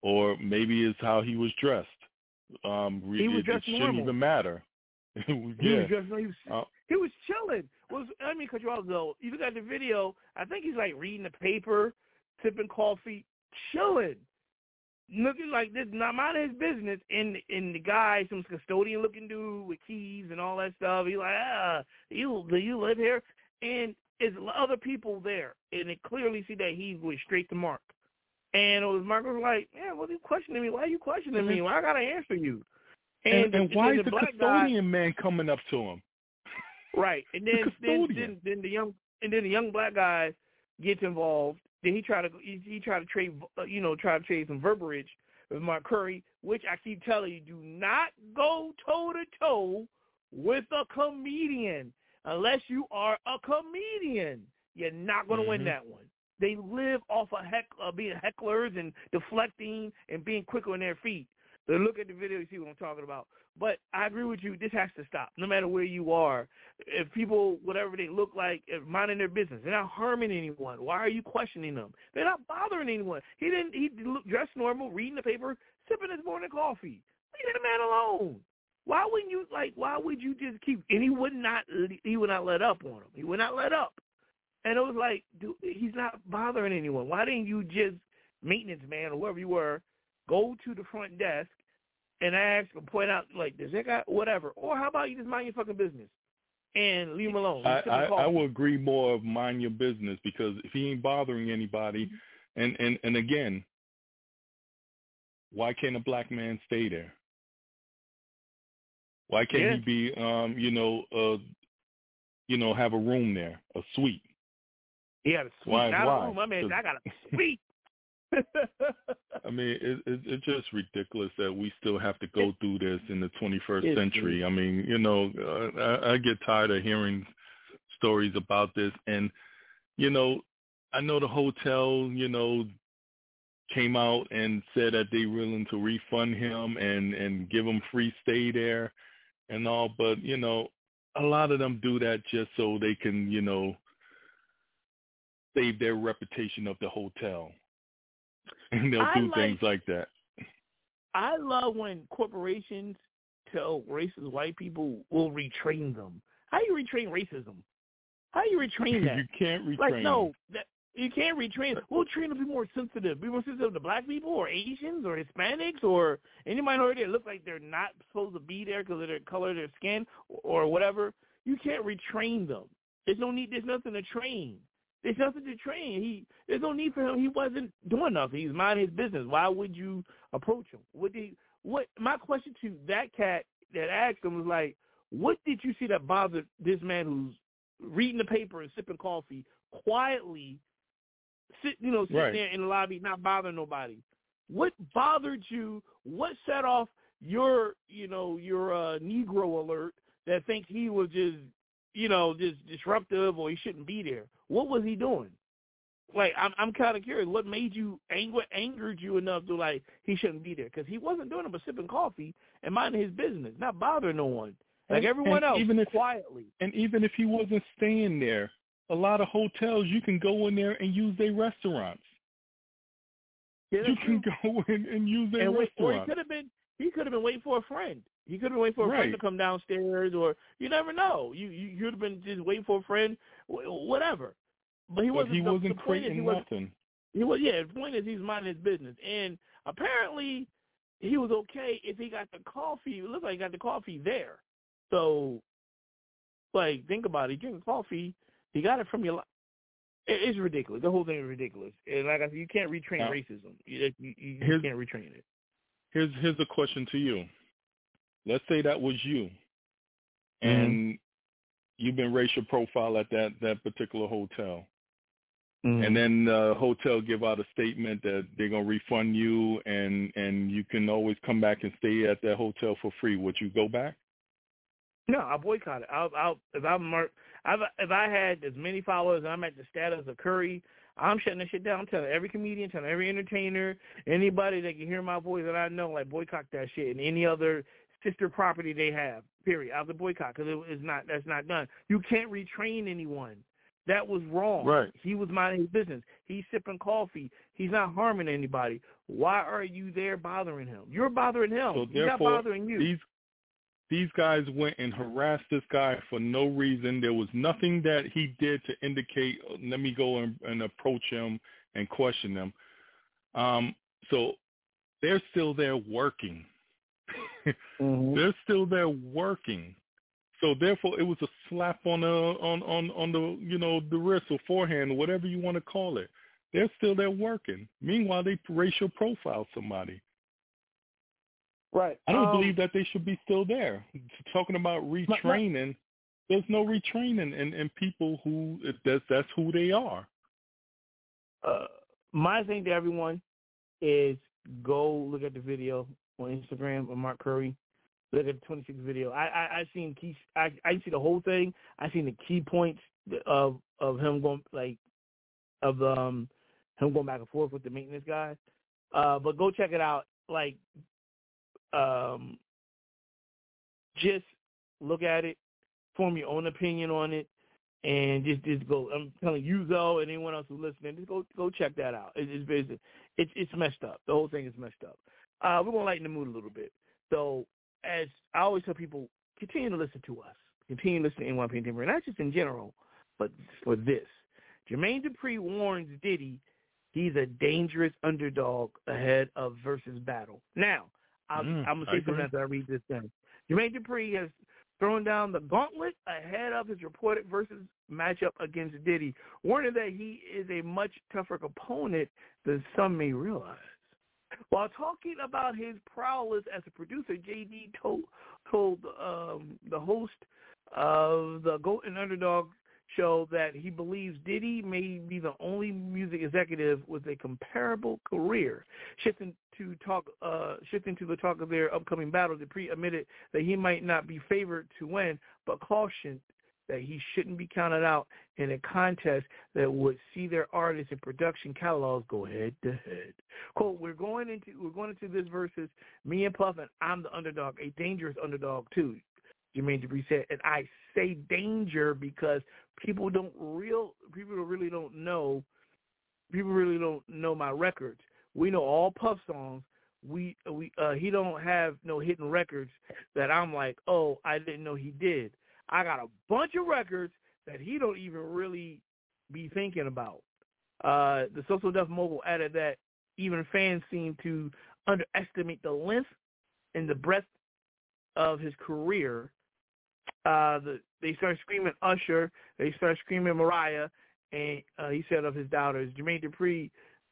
or maybe it's how he was dressed. He was dressed it normal. shouldn't even matter. He was dressed. He was chilling. Let me cut you off though. You look at the video. I think he's like reading the paper, sipping coffee, chilling, looking like this, not minding his business. And the guy, some custodian looking dude with keys and all that stuff. He's like, do you live here? And there's other people there, and they clearly see that he was straight to Mark. And Mark was like, "Man, what are you questioning me? Why are you questioning me? Why I gotta answer you?" And why is the custodian man coming up to him? Right, and then the young black guy gets involved. Then he tried to trade some verbiage with Mark Curry, which I keep telling you, do not go toe to toe with a comedian unless you are a comedian. You're not going to win that one. They live off of being hecklers and deflecting and being quick on their feet. So look at the video, you see what I'm talking about. But I agree with you. This has to stop, no matter where you are. If people, whatever they look like, minding their business, they're not harming anyone. Why are you questioning them? They're not bothering anyone. He looked dressed normal, reading the paper, sipping his morning coffee. Leave that man alone. Why would you just keep? And he would not let up on him. He would not let up. And it was like, dude, he's not bothering anyone. Why didn't you just, maintenance man or whoever you were, go to the front desk and ask or point out, like, does that guy, whatever. Or how about you just mind your fucking business and leave him alone? I will agree more of mind your business, because if he ain't bothering anybody, and again, why can't a black man stay there? Why can't he be, have a room there, a suite? He had a suite. Why? A room. I mean, I got a suite. I mean, it's just ridiculous that we still have to go through this in the 21st century. I mean, I get tired of hearing stories about this. And, I know the hotel, came out and said that they were willing to refund him and give him free stay there and all. But, a lot of them do that just so they can, save their reputation of the hotel. And they'll do things like that. I love when corporations tell racist white people we'll retrain them. How do you retrain racism? How do you retrain that? You can't retrain them. You can't retrain. We'll train them to be more sensitive. Be more sensitive to black people or Asians or Hispanics or any minority that look like they're not supposed to be there because of their color of their skin or whatever. You can't retrain them. There's nothing to train. There's nothing to train. There's no need for him. He wasn't doing nothing. He's minding his business. Why would you approach him? My question to that cat that asked him was like, what did you see that bothered this man who's reading the paper and sipping coffee quietly, sitting there in the lobby, not bothering nobody? What bothered you? What set off your Negro alert that thinks he was just disruptive or he shouldn't be there? What was he doing? Like, I'm kind of curious. What made you angered you enough to, like, he shouldn't be there? Because he wasn't doing it but sipping coffee and minding his business, not bothering no one. Like everyone else, quietly. And even if he wasn't staying there, a lot of hotels, you can go in there and use their restaurants. Yeah, you can go in and use their restaurants. Or he could have been waiting for a friend. He could have been waiting for a friend to come downstairs, or you never know. You could have been just waiting for a friend, whatever. But he wasn't creating nothing. The point is he's minding his business. And apparently he was okay if he got the coffee. It looked like he got the coffee there. So, like, think about it. Drinking coffee, he got it from your life. It's ridiculous. The whole thing is ridiculous. And like I said, you can't retrain racism. You can't retrain it. Here's a question to you. Let's say that was you, and you've been racial profile at that particular hotel. And then the hotel give out a statement that they're going to refund you and you can always come back and stay at that hotel for free. Would you go back? No, I'll boycott it. If I had as many followers and I'm at the status of Curry, I'm shutting that shit down. I'm telling every comedian, telling every entertainer, anybody that can hear my voice that I know, like, boycott that shit and any other sister property they have, period. I'll boycott because that's not done. You can't retrain anyone. That was wrong. Right. He was minding his business. He's sipping coffee. He's not harming anybody. Why are you there bothering him? You're bothering him. So He's not bothering you. These guys went and harassed this guy for no reason. There was nothing that he did to indicate, let me go and approach him and question them. So they're still there working. Mm-hmm. They're still there working. So therefore, it was a slap on the the wrist or forehand or whatever you want to call it. They're still there working. Meanwhile, they racial profile somebody. Right. I don't believe that they should be still there. Talking about retraining, there's no retraining in people who that's who they are. My thing to everyone is go look at the video on Instagram of Mark Curry. Look at the 26 video. I seen I see the whole thing. I seen the key points of him going him going back and forth with the maintenance guy. But go check it out. Just look at it, form your own opinion on it, and just go. I'm telling you, though, and anyone else who's listening, just go check that out. It's messed up. The whole thing is messed up. We're gonna lighten the mood a little bit. So, as I always tell people, continue to listen to us. Continue to listen to NYPD Timber, not just in general, but for this. Jermaine Dupri warns Diddy he's a dangerous underdog ahead of Versus battle. Now, I'm going to say something after I read this thing. Jermaine Dupri has thrown down the gauntlet ahead of his reported Versus matchup against Diddy, warning that he is a much tougher opponent than some may realize. While talking about his prowess as a producer, JD told the host of the GOAT and Underdog show that he believes Diddy may be the only music executive with a comparable career. Shifting to the talk of their upcoming battle, Dupri admitted that he might not be favored to win, but cautioned that he shouldn't be counted out in a contest that would see their artists and production catalogs go head to head. Quote, we're going into this versus me and Puff, and I'm the underdog, a dangerous underdog too, Jermaine Dupri said. And I say danger because people really don't know my records. We know all Puff songs. He don't have no hidden records that I'm like, oh, I didn't know he did. I got a bunch of records that he don't even really be thinking about. The Social Death mogul added that even fans seem to underestimate the length and the breadth of his career. They started screaming Usher. They started screaming Mariah. And he said of his doubters, Jermaine Dupri,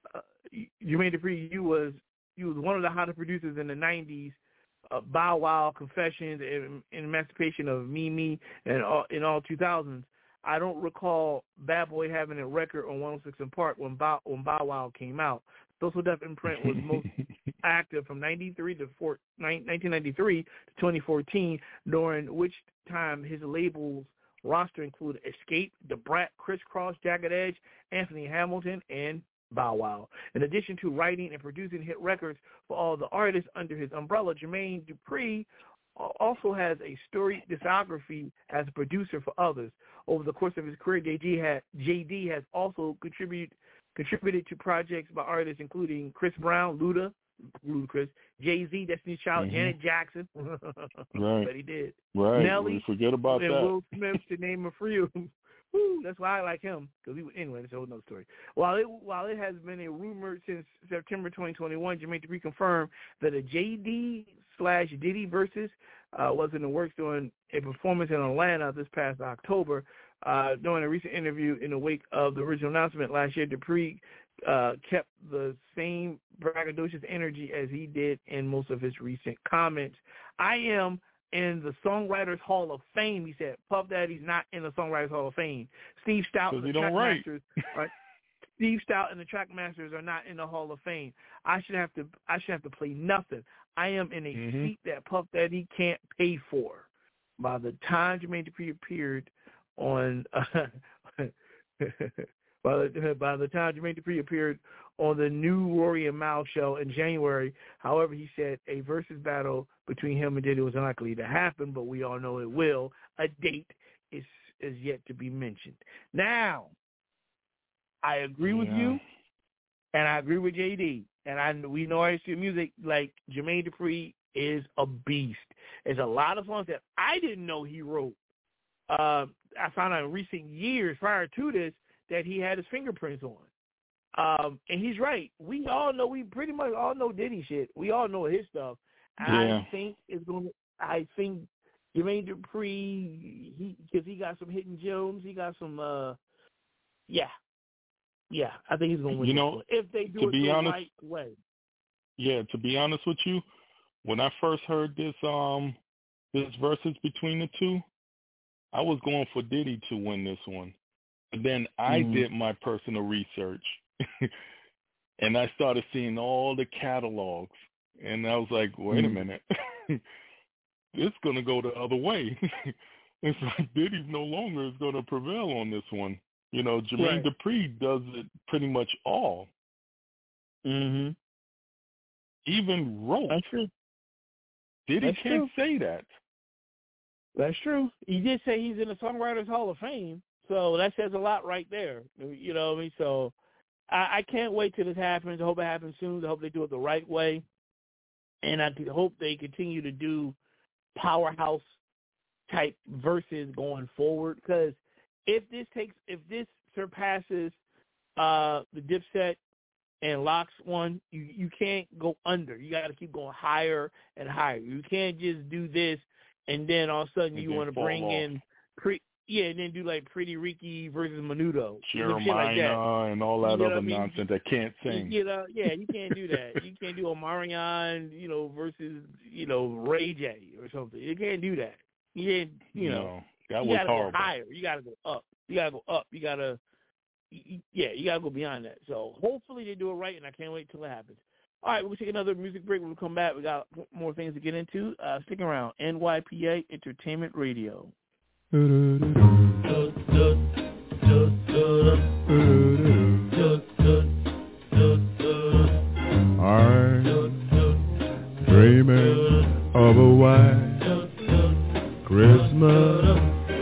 you was one of the hottest producers in the 90s. Bow Wow, Confessions, and Emancipation of Mimi, and in all 2000s. I don't recall Bad Boy having a record on 106 & Park when Bow Wow came out. Social Death imprint was most active from 1993 to 2014, during which time his labels roster included Escape, Da Brat, Criss Cross, Jagged Edge, Anthony Hamilton, and Bow Wow. In addition to writing and producing hit records for all the artists under his umbrella, Jermaine Dupri also has a storied discography as a producer for others. Over the course of his career, JD has also contributed to projects by artists including Chris Brown, Ludacris, Jay-Z, Destiny's Child, Janet Jackson. Right. But he did. Right. Nelly, forget about and that. Will Smith, to name a few. That's why I like him. Anyway, that's a whole other story. While it has been a rumor since September 2021, Jermaine Dupri confirmed that a JD/Diddy versus was in the works during a performance in Atlanta this past October. During a recent interview in the wake of the original announcement last year, Dupri kept the same braggadocious energy as he did in most of his recent comments. I am in the Songwriters Hall of Fame, he said. Puff Daddy's not in the Songwriters Hall of Fame. Steve Stout and the Trackmasters, Steve Stout and the Trackmasters are not in the Hall of Fame. I should have to play nothing. I am in a seat that Puff Daddy can't pay for. By the time Jermaine Dupri appeared on by the time Jermaine Dupri appeared on the new Rory and Mal show in January, however, he said a versus battle between him and Diddy was unlikely to happen, but we all know it will. A date is is yet to be mentioned. Now, I agree with you, and I agree with JD, and we know artistry music, like Jermaine Dupri is a beast. There's a lot of songs that I didn't know he wrote. I found out in recent years prior to this that he had his fingerprints on. And he's right. We pretty much all know Diddy shit. We all know his stuff. And I think Jermaine Dupri, because he got some hidden gems, he got some, I think he's going to win this one, if they do it the right way. Yeah, to be honest with you, when I first heard this versus between the two, I was going for Diddy to win this one. But then I did my personal research, and I started seeing all the catalogs, and I was like, wait a minute. It's going to go the other way. It's like Diddy no longer is going to prevail on this one. You know, Jermaine Dupri does it pretty much all. Mm-hmm. Even wrote. That's true. Diddy can't say that. That's true. He did say he's in the Songwriters Hall of Fame, so that says a lot right there. You know what I mean? So I can't wait till this happens. I hope it happens soon. I hope they do it the right way. And I hope they continue to do powerhouse type verses going forward, because if this surpasses the Dipset and Locks one, you can't go under. You got to keep going higher and higher. You can't just do this and then all of a sudden you want to bring in and then do like Pretty Ricky versus Menudo, Jeremiah like that. And all that other nonsense that can't sing. You can't do that. You can't do Omarion, versus Ray J or something. You can't do that. You can't, that was horrible. Go higher. You gotta go up. You gotta go up. You gotta go beyond that. So hopefully they do it right, and I can't wait till it happens. All right, we'll take another music break. When we come back, we got more things to get into. Stick around. NYPA Entertainment Radio. I'm dreaming of a white Christmas,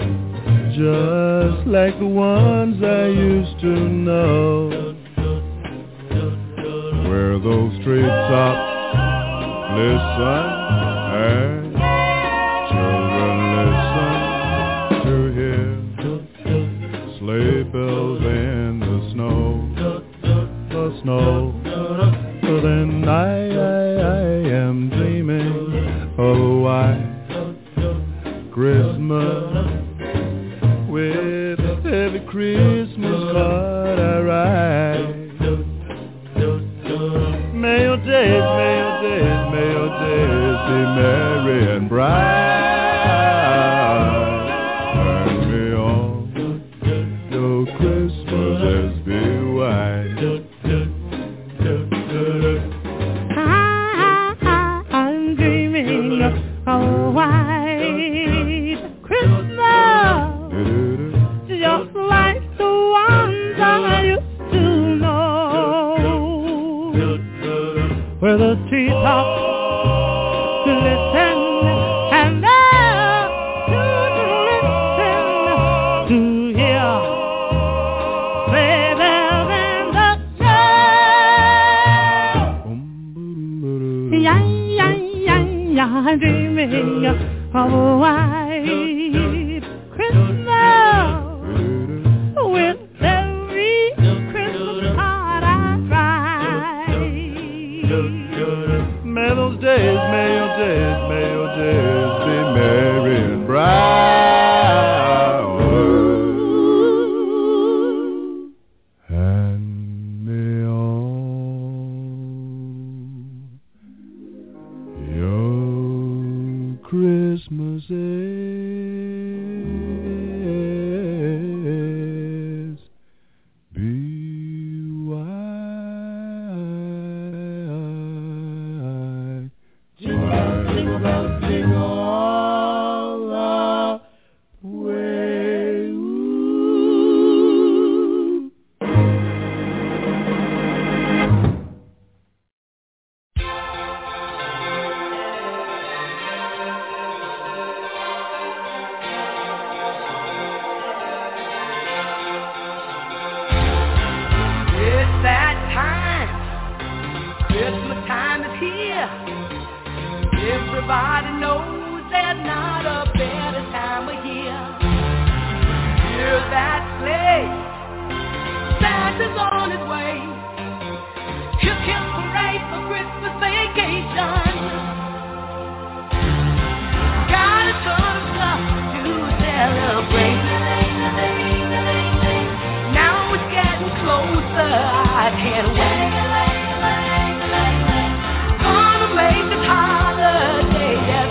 just like the ones I used to know, where those treetops listen and children listen to hear sleigh bells in the snow. So then I am dreaming of a white Christmas, with every Christmas card I write. May your days be merry and bright. Turn me on, your Christmases be white. I'm dreaming of a white Christmas, just like the ones I used to know, where the treetops listen and the children listen to hear sleigh bells in the snow. I'm dreaming of a white Christmas, with every Christmas card I write. May those days, may your days be merry and bright. Hand me on your Christmases Everybody knows there's not a better time of year. Hear that sleigh, Santa's on his way. Hip hip hooray for Christmas vacation. Got a ton of stuff to celebrate. Now it's getting closer, I can't wait. Gonna make this holiday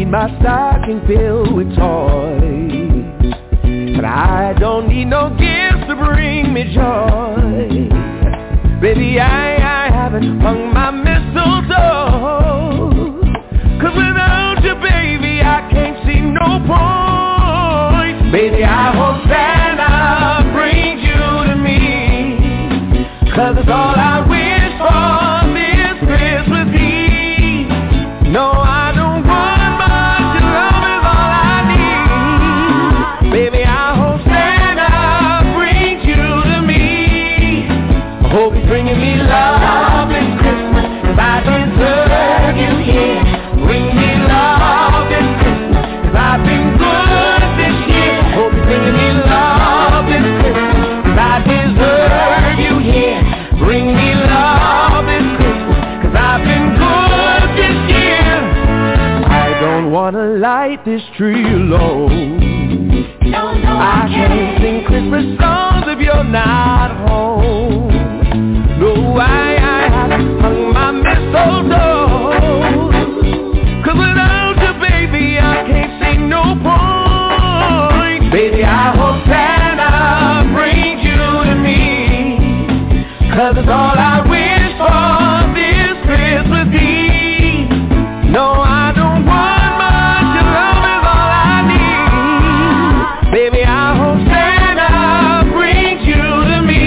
my stocking filled with toys, but I don't need no gifts to bring me joy. Baby, I haven't hung my mistletoe, 'cause without you, baby, I can't see no point. Baby, I hope Santa brings you to me, 'cause it's all I wish for this Christmas Eve. No, I don't want much, your love is all I need. Baby, I hope Santa brings you to me. I hope he's bringing me love this Christmas, 'cause I deserve you here. Bring me love this Christmas, 'cause I've been good this year. I hope he's bringing me love this Christmas, 'cause I deserve you here. Bring me love this Christmas, 'cause I've been good this year. I don't wanna light this tree alone. No, I can't sing Christmas songs if you're not home. No, I haven't hung my mistletoe, 'cause without you, baby, I can't see no point. Baby, I hope Santa brings you to me, 'cause it's all I wish for this Christmas Eve. No, I don't want much, your love is all I need. Baby, I hope Santa brings you to me.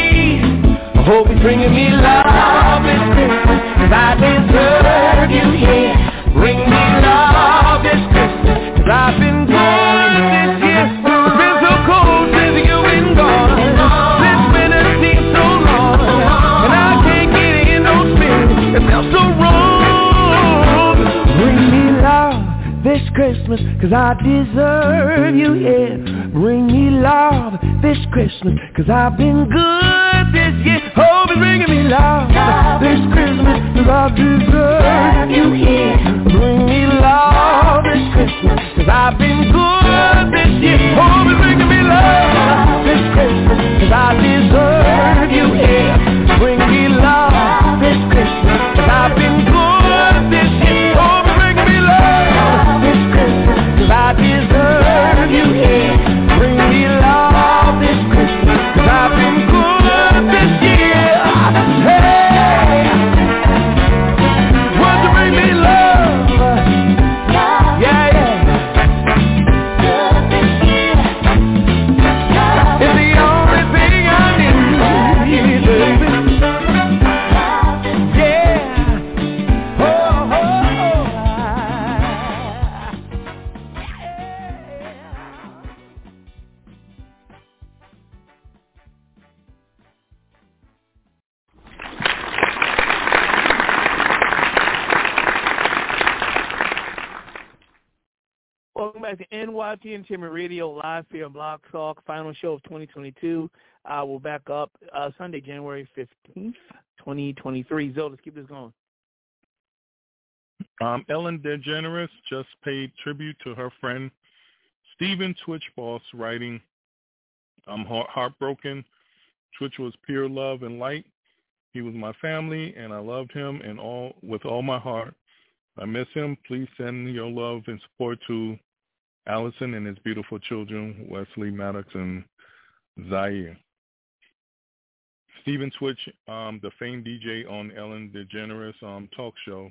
I hope he's bringing me love this Christmas, 'cause I deserve you here. Bring me love this Christmas, 'cause I've been good this year. It's been so cold since you've been gone. This winter seems so long, and I can't get in no spirit. It feels so wrong. Bring me love this Christmas, 'cause I deserve you here. Bring me love this Christmas, 'cause I've been good this year. Hope it's bringing me love this Christmas, 'cause I deserve you here. Bring me love this Christmas, 'cause I've been good this year. Hope it's bringing me love this Christmas, 'cause I deserve you here. Bring me love this Christmas, 'cause I've been good this year. Hope it's bringing me love this Christmas, 'cause I deserve you here. Bring me love this Christmas, 'cause I've been good this year. Hey, won't you bring me love? Yeah, yeah. It's the only thing I need, baby. Yeah. Oh, oh, oh. Welcome back to NYT Entertainment Radio, live here on Blog Talk, final show of 2022. We'll back up Sunday, January 15th, 2023. Zoe, let's keep this going. Ellen DeGeneres just paid tribute to her friend Stephen Twitch Boss, writing, "I'm heartbroken. Twitch was pure love and light. He was my family, and I loved him with all my heart. I miss him. Please send your love and support to Allison and his beautiful children, Wesley, Maddox, and Zaire." Stephen Twitch, the famed DJ on Ellen DeGeneres talk show,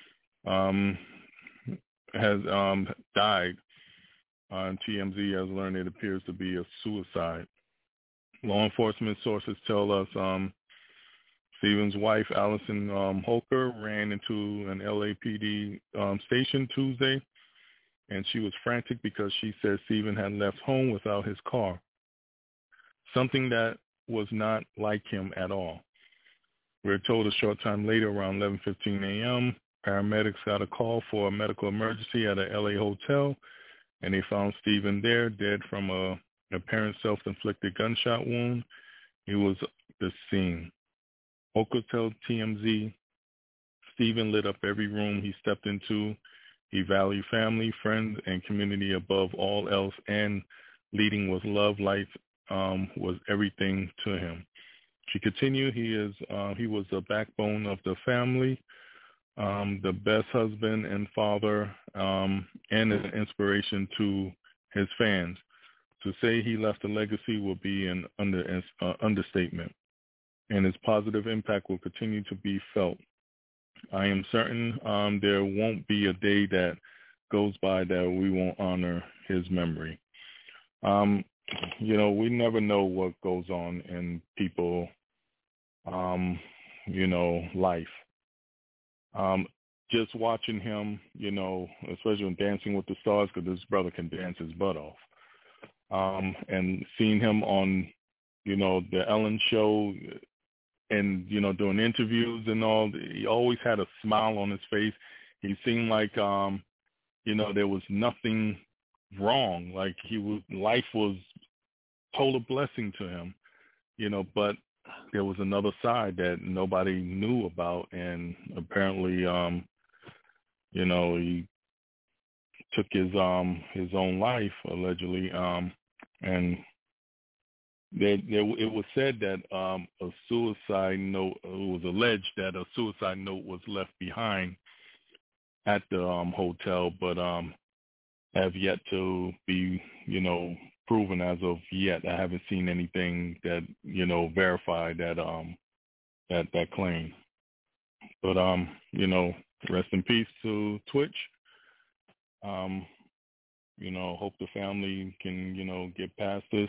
has died. TMZ has learned it appears to be a suicide. Law enforcement sources tell us Stephen's wife, Allison Holker, ran into an LAPD station Tuesday, and she was frantic because she said Stephen had left home without his car, something that was not like him at all. We were told a short time later, around 11:15 a.m., paramedics got a call for a medical emergency at a LA hotel, and they found Stephen there, dead from a apparent self-inflicted gunshot wound. He was at the scene. Holker told TMZ, Stephen lit up every room he stepped into. He valued family, friends, and community above all else, and leading with love. Life was everything to him. She continued, he was the backbone of the family. the best husband and father, and an inspiration to his fans. To say he left a legacy will be an understatement, and his positive impact will continue to be felt. I am certain there won't be a day that goes by that we won't honor his memory. We never know what goes on in people, life. Just watching him, especially in Dancing with the Stars, because this brother can dance his butt off. And seeing him on, the Ellen show and, doing interviews and all, he always had a smile on his face. He seemed like, there was nothing wrong. Like life was total blessing to him, but there was another side that nobody knew about. And apparently, he took his own life, allegedly. And it was said that a suicide note, it was alleged that a suicide note was left behind at the hotel, but have yet to be, proven as of yet. I haven't seen anything that, verified that claim. But rest in peace to Twitch. Hope the family can, get past this,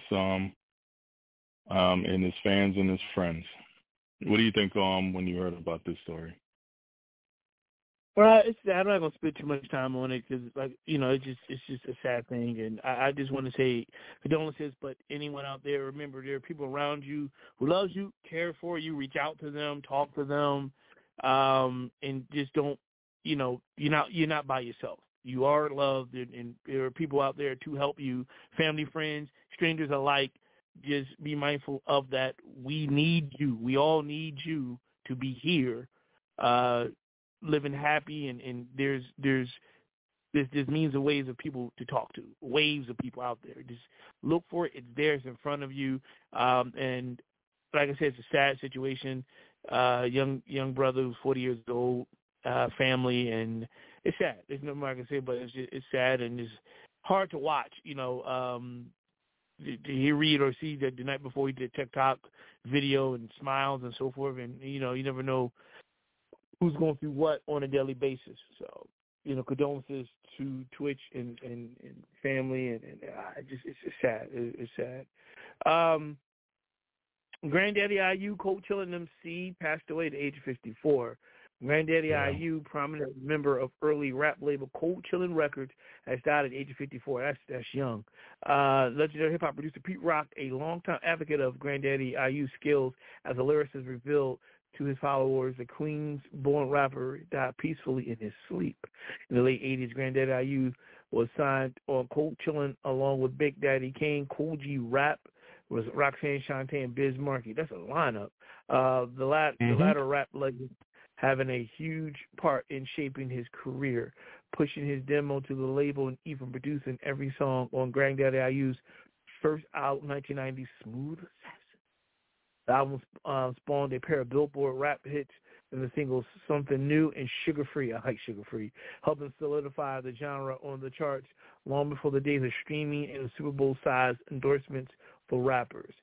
and his fans and his friends. What do you think, when you heard about this story? Well, I'm not gonna spend too much time on it because, it's just a sad thing, and I just want to say condolences. But anyone out there, remember, there are people around you who loves you, care for you. Reach out to them, talk to them, and just don't. You're not by yourself. You are loved, and there are people out there to help you, family, friends, strangers alike. Just be mindful of that. We need you. We all need you to be here, living happy, and there's means and ways of people to talk to, waves of people out there. Just look for it. It's there. It's in front of you. And like I said, it's a sad situation. Young brother who's 40 years old, family, and it's sad. There's nothing I can say, but it's sad and it's hard to watch. To read or see that the night before he did TikTok video and smiles and so forth, and you never know who's going through what on a daily basis. So, condolences to Twitch and family, and it's sad. It's sad. Granddaddy IU, Cold Chillin' MC, passed away at the age of 54. Granddaddy IU, prominent member of early rap label Cold Chillin' Records, has died at the age of 54. That's young. Legendary hip-hop producer Pete Rock, a longtime advocate of Granddaddy IU's skills as a lyricist, revealed to his followers the Queens-born rapper died peacefully in his sleep. In the late 80s, Granddaddy IU was signed on Cold Chillin' along with Big Daddy Kane, Kool G Rap, was Roxanne Shante, and Biz Markie. That's a lineup. The latter rap legend having a huge part in shaping his career, pushing his demo to the label and even producing every song on Granddaddy IU's first album, 1990, Smooth Assassin. The album spawned a pair of Billboard rap hits and the singles Something New and Sugar Free. I like Sugar Free, helping solidify the genre on the charts long before the days of streaming and Super Bowl-sized endorsements for rappers.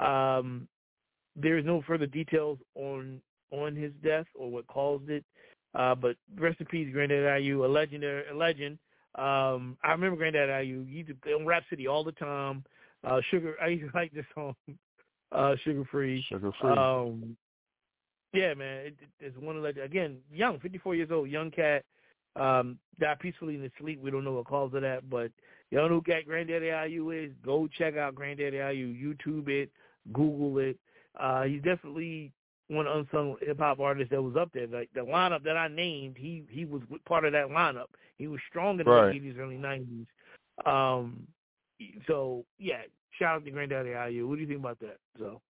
There is no further details on his death or what caused it, but rest in peace, Granddaddy IU, a legend. I remember Granddaddy IU. He used to play on Rap City all the time. I used to like this song, Sugar Free. Sugar Free. Yeah, man, it's one of the, again, young, 54 years old, young cat, died peacefully in his sleep. We don't know what caused of that, but y'all know who cat Granddaddy IU is. Go check out Granddaddy IU, YouTube it, Google it. He's definitely one unsung hip-hop artist that was up there. Like the lineup that I named, he was part of that lineup. He was strong in the 80s, early 90s. So, yeah, shout out to Granddaddy IU. What do you think about that? So,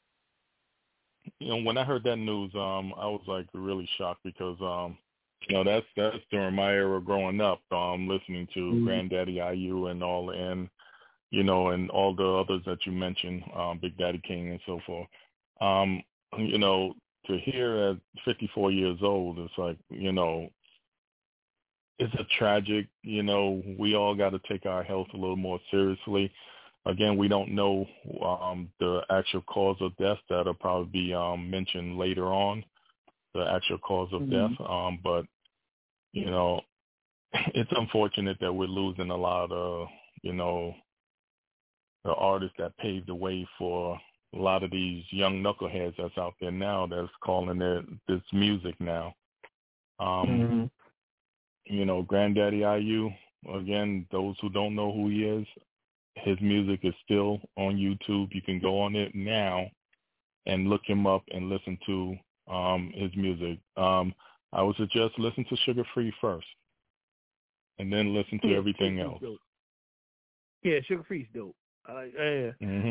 when I heard that news, I was like really shocked because, that's during my era growing up, listening to Granddaddy IU and all, and the others that you mentioned, Big Daddy King and so forth. hear at 54 years old, it's like, it's a tragic, we all got to take our health a little more seriously. Again, we don't know the actual cause of death. That'll probably be mentioned later on, the actual cause of death. But, it's unfortunate that we're losing a lot of, the artists that paved the way for a lot of these young knuckleheads that's out there now that's calling this music now. Granddaddy IU, again, those who don't know who he is, his music is still on YouTube. You can go on it now and look him up and listen to his music. I would suggest listen to Sugar Free first and then listen to everything else. Dope. Yeah, Sugar Free's dope. All right,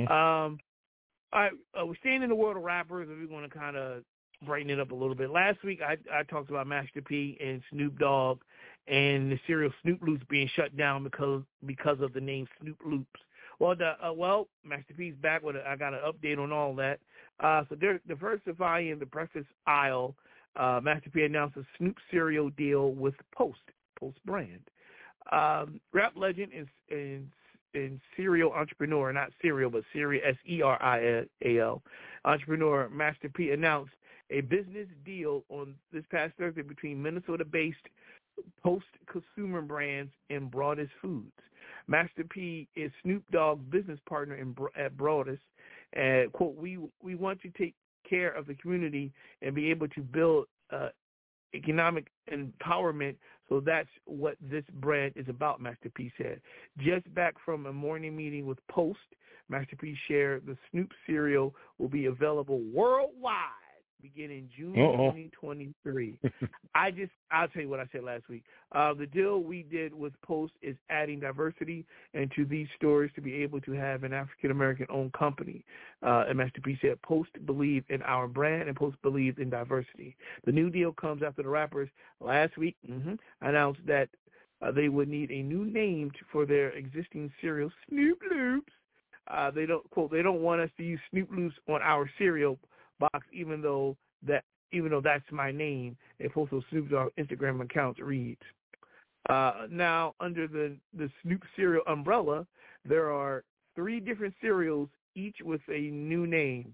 we're staying in the world of rappers, and we're going to kind of brighten it up a little bit. Last week, I talked about Master P and Snoop Dogg and the cereal Snoop Loops being shut down because of the name Snoop Loops. Well, Master P's back with I got an update on all that. So they're diversifying the breakfast aisle. Master P announced a Snoop cereal deal with Post brand. Rap legend and serial entrepreneur, not cereal, but serial, S-E-R-I-A-L, entrepreneur Master P announced a business deal on this past Thursday between Minnesota-based Post Consumer Brands and Broadus Foods. Master P is Snoop Dogg's business partner at Broadus. And, quote, we want to take care of the community and be able to build economic empowerment. So that's what this brand is about, Master P said. Just back from a morning meeting with Post, Master P shared the Snoop cereal will be available worldwide beginning June 2023. I'll tell you what I said last week. The deal we did with Post is adding diversity into these stores to be able to have an African-American owned company. And Master P said, Post believed in our brand and Post believed in diversity. The new deal comes after the rappers last week announced that they would need a new name for their existing cereal, Snoop Loops. They don't want us to use Snoop Loops on our cereal box, even though that's my name. A post on Snoop Dogg Instagram account reads. Now, under the Snoop cereal umbrella, there are 3 different cereals, each with a new name.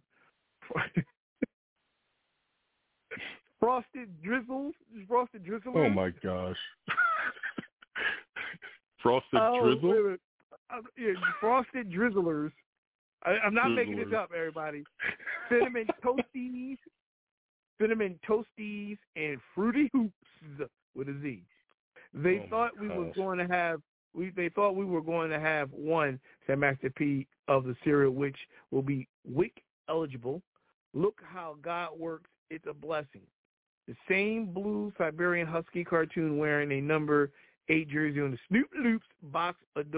Frosted Drizzlers. Oh my gosh. Frosted Drizzle? Frosted Drizzlers. I'm not making this up, everybody. Cinnamon Toasties, and Fruity Hoops with a Z. They thought we were going to have. They thought we were going to have one, said Master P, of the cereal, which will be WIC eligible. Look how God works. It's a blessing. The same blue Siberian Husky cartoon wearing a number 8 jersey on the Snoop Loops box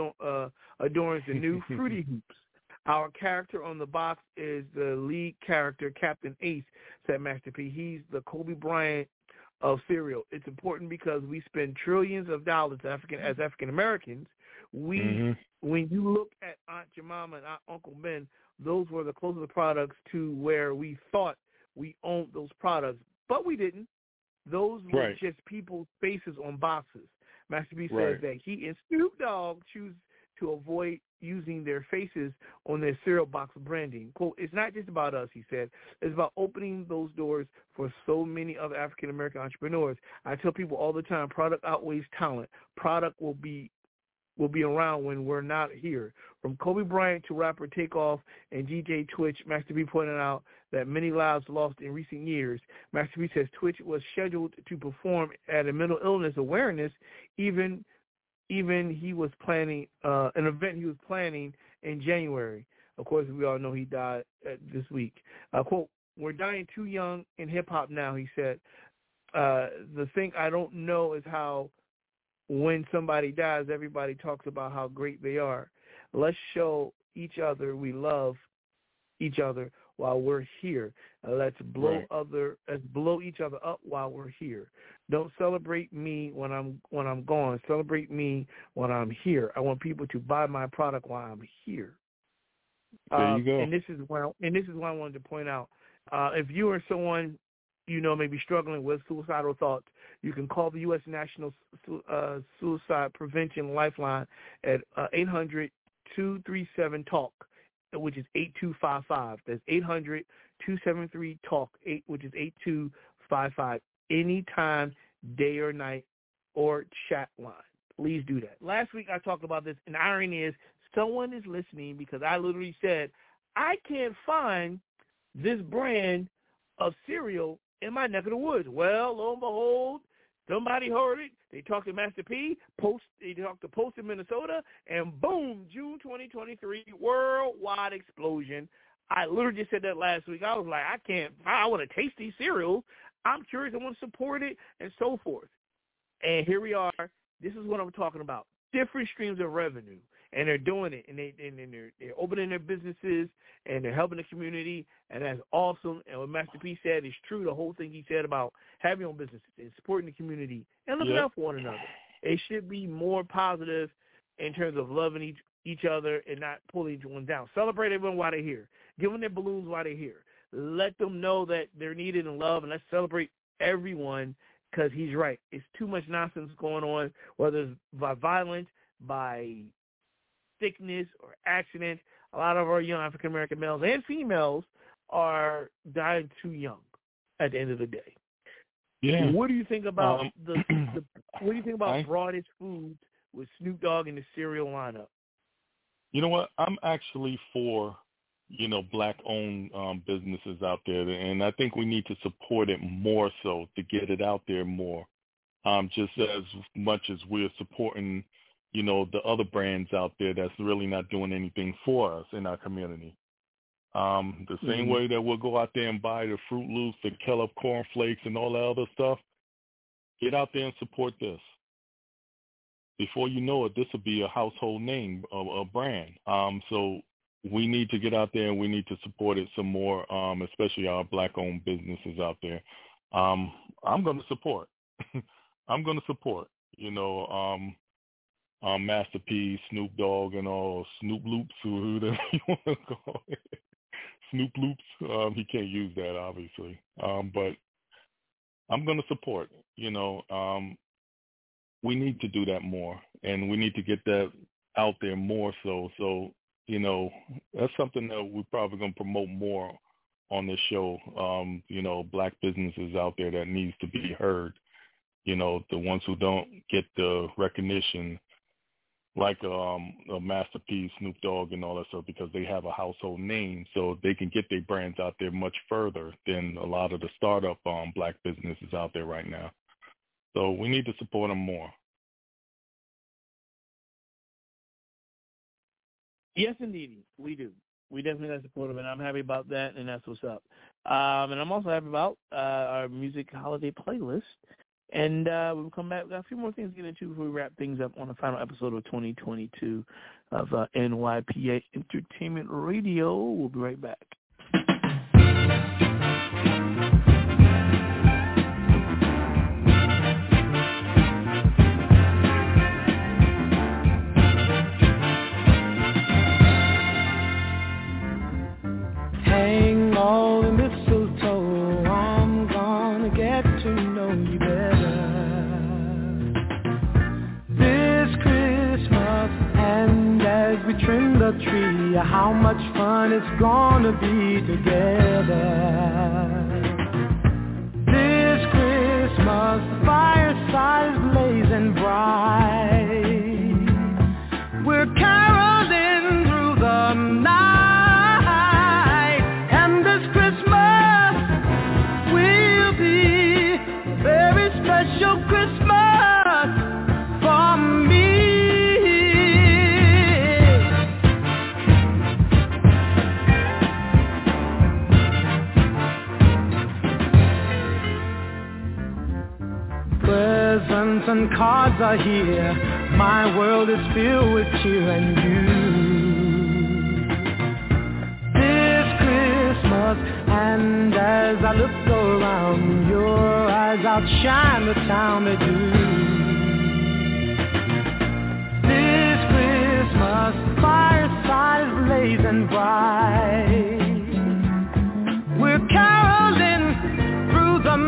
adorns the new Fruity Hoops. Our character on the box is the lead character, Captain Ace, said Master P. He's the Kobe Bryant of cereal. It's important because we spend trillions of dollars as African Americans. When you look at Aunt Jemima and Uncle Ben, those were the closest products to where we thought we owned those products, but we didn't. Those were just people's faces on boxes. Master B says that he and Snoop Dogg choose to avoid using their faces on their cereal box branding. Quote, it's not just about us, he said. It's about opening those doors for so many other African-American entrepreneurs. I tell people all the time, product outweighs talent. Product will be around when we're not here. From Kobe Bryant to rapper Takeoff and DJ Twitch, Master B pointed out that many lives lost in recent years. Master B says Twitch was scheduled to perform at a mental illness awareness, even he was planning an event he was planning in January. Of course, we all know he died this week. Quote, we're dying too young in hip-hop now, he said. The thing I don't know is how when somebody dies, everybody talks about how great they are. Let's show each other we love each other while we're here. Let's blow each other up while we're here. Don't celebrate me when I'm gone. Celebrate me when I'm here. I want people to buy my product while I'm here. There you go. And this is why I wanted to point out. If you or someone you know may be struggling with suicidal thoughts, you can call the U.S. National Suicide Prevention Lifeline at 800-237-TALK, which is 8255. That's 800-273-TALK, which is 8255. Anytime, day or night, or chat line. Please do that. Last week I talked about this, and the irony is someone is listening because I literally said, I can't find this brand of cereal in my neck of the woods. Well, lo and behold, somebody heard it. They talked to Master P. They talked to Post in Minnesota, and boom, June 2023, worldwide explosion. I literally just said that last week. I was like, I want to taste these cereals. I'm curious. I want to support it, and so forth. And here we are. This is what I'm talking about. Different streams of revenue. And they're doing it, and they're opening their businesses, and they're helping the community, and that's awesome. And what Master P said is true. The whole thing he said about having your own businesses and supporting the community and looking out for one another. It should be more positive in terms of loving each other and not pulling each one down. Celebrate everyone while they're here. Give them their balloons while they're here. Let them know that they're needed and loved, and let's celebrate everyone because he's right. It's too much nonsense going on, whether it's by violence, by sickness or accident. A lot of our young African-American males and females are dying too young at the end of the day. Yeah. What do you think about what do you think about Broadest Foods with Snoop Dogg in the cereal lineup? You know what? I'm actually for, Black-owned businesses out there, and I think we need to support it more so to get it out there more, just as much as we're supporting the other brands out there that's really not doing anything for us in our community. The same way that we'll go out there and buy the Fruit Loops, the Kellogg Corn Flakes, and all that other stuff, get out there and support this. Before you know it, this will be a household name, a brand. So we need to get out there and we need to support it some more, especially our Black-owned businesses out there. I'm going to support. I'm going to support, Master P, Snoop Dogg, and all Snoop Loops, or whatever you want to call it. Snoop Loops. He can't use that, obviously. But I'm going to support. We need to do that more, and we need to get that out there more so. So, that's something that we're probably going to promote more on this show. Black businesses out there that needs to be heard. The ones who don't get the recognition, like a Master P, Snoop Dogg, and all that stuff, because they have a household name, so they can get their brands out there much further than a lot of the startup Black businesses out there right now. So we need to support them more. Yes, indeed, we do. We definitely got to support them, and I'm happy about that, and that's what's up. And I'm also happy about our music holiday playlist. And we'll come back. We've got a few more things to get into before we wrap things up on the final episode of 2022 of NYPA Entertainment Radio. We'll be right back. Hang all the mistletoe, I'm gonna get to know you better this Christmas. And as we trim the tree, how much fun it's gonna be together this Christmas. The fireside is blazing bright, we're caroling through the night. Special Christmas for me. Presents and cards are here, my world is filled with cheer and you this Christmas. And as I look around, your eyes outshine the town they do. This Christmas, fireside is blazing bright, we're caroling through the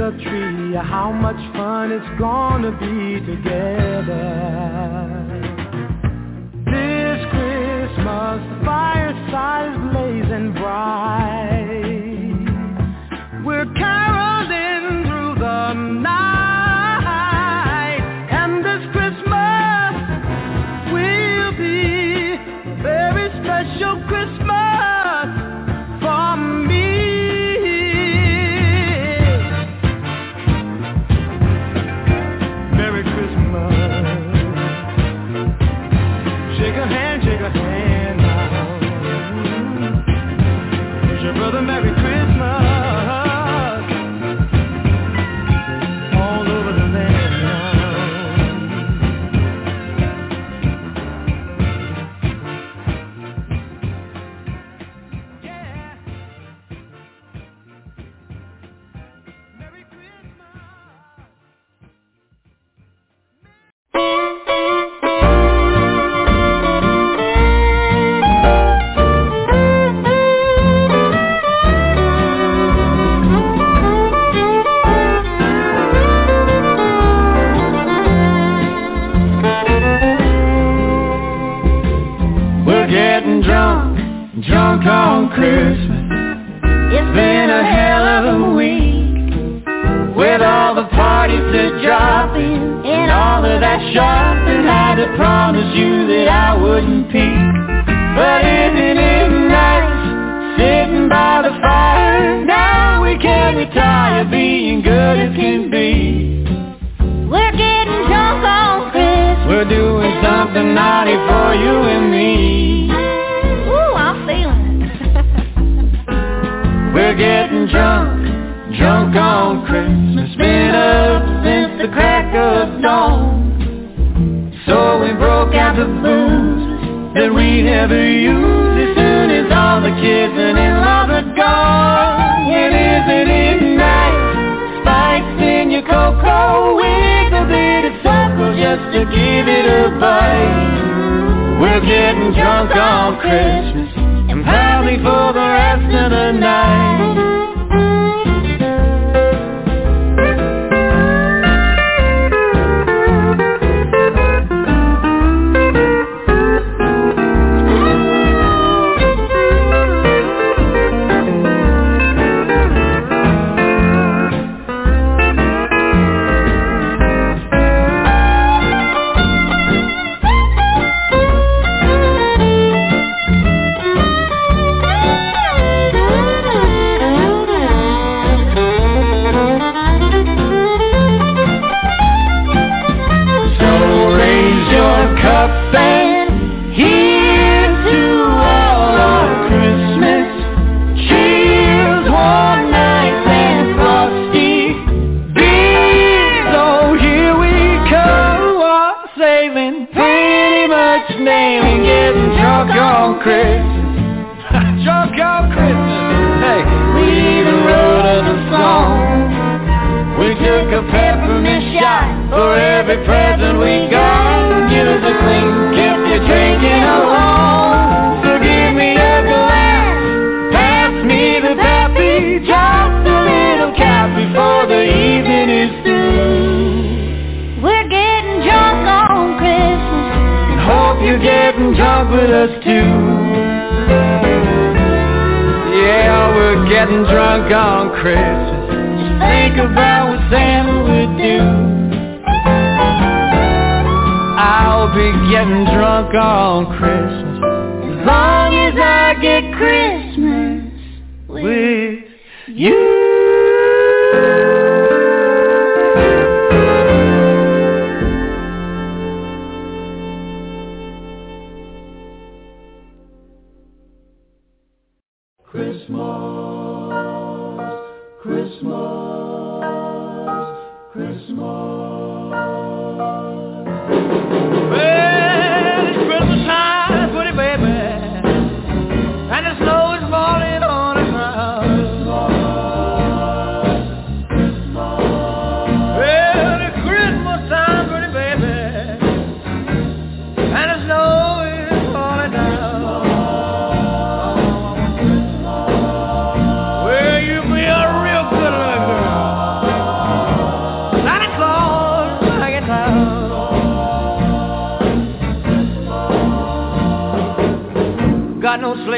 the tree, how much fun it's gonna be together. This Christmas, the fireside is blazing bright. We're caroling through the night, and this Christmas will be a very special Christmas for me. Merry Christmas. Shake a hand now. Wish your brother Merry Christmas. All over the land now. Yeah. Merry Christmas. We're getting drunk on Christmas. It's been a hell of a week, with all the parties to drop in, and all of that shopping. I had to promise you that I wouldn't peek. But isn't it nice, sitting by the fire? Now we can retire, being good as can be. We're getting drunk on Christmas. We're doing something naughty for you and me. Ooh, I'm feeling it. We're getting drunk on Christmas. Been up since the crack of dawn. So we broke out the booze that we never use. As soon as all the kids and in-laws are gone. And isn't it nice, spikes in your cocoa, with a bit of suckle just to give it a bite. We're getting drunk on Christmas, and probably for the rest of the night.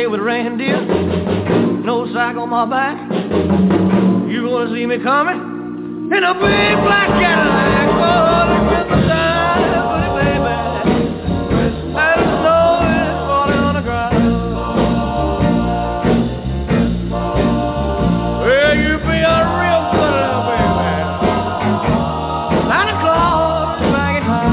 with reindeer, no sack on my back. You gonna see me coming in a big black Cadillac. Oh, the Christmas time, pretty baby, and the snow is falling on the ground. Well, you be a real good little baby. Santa Claus is back in town.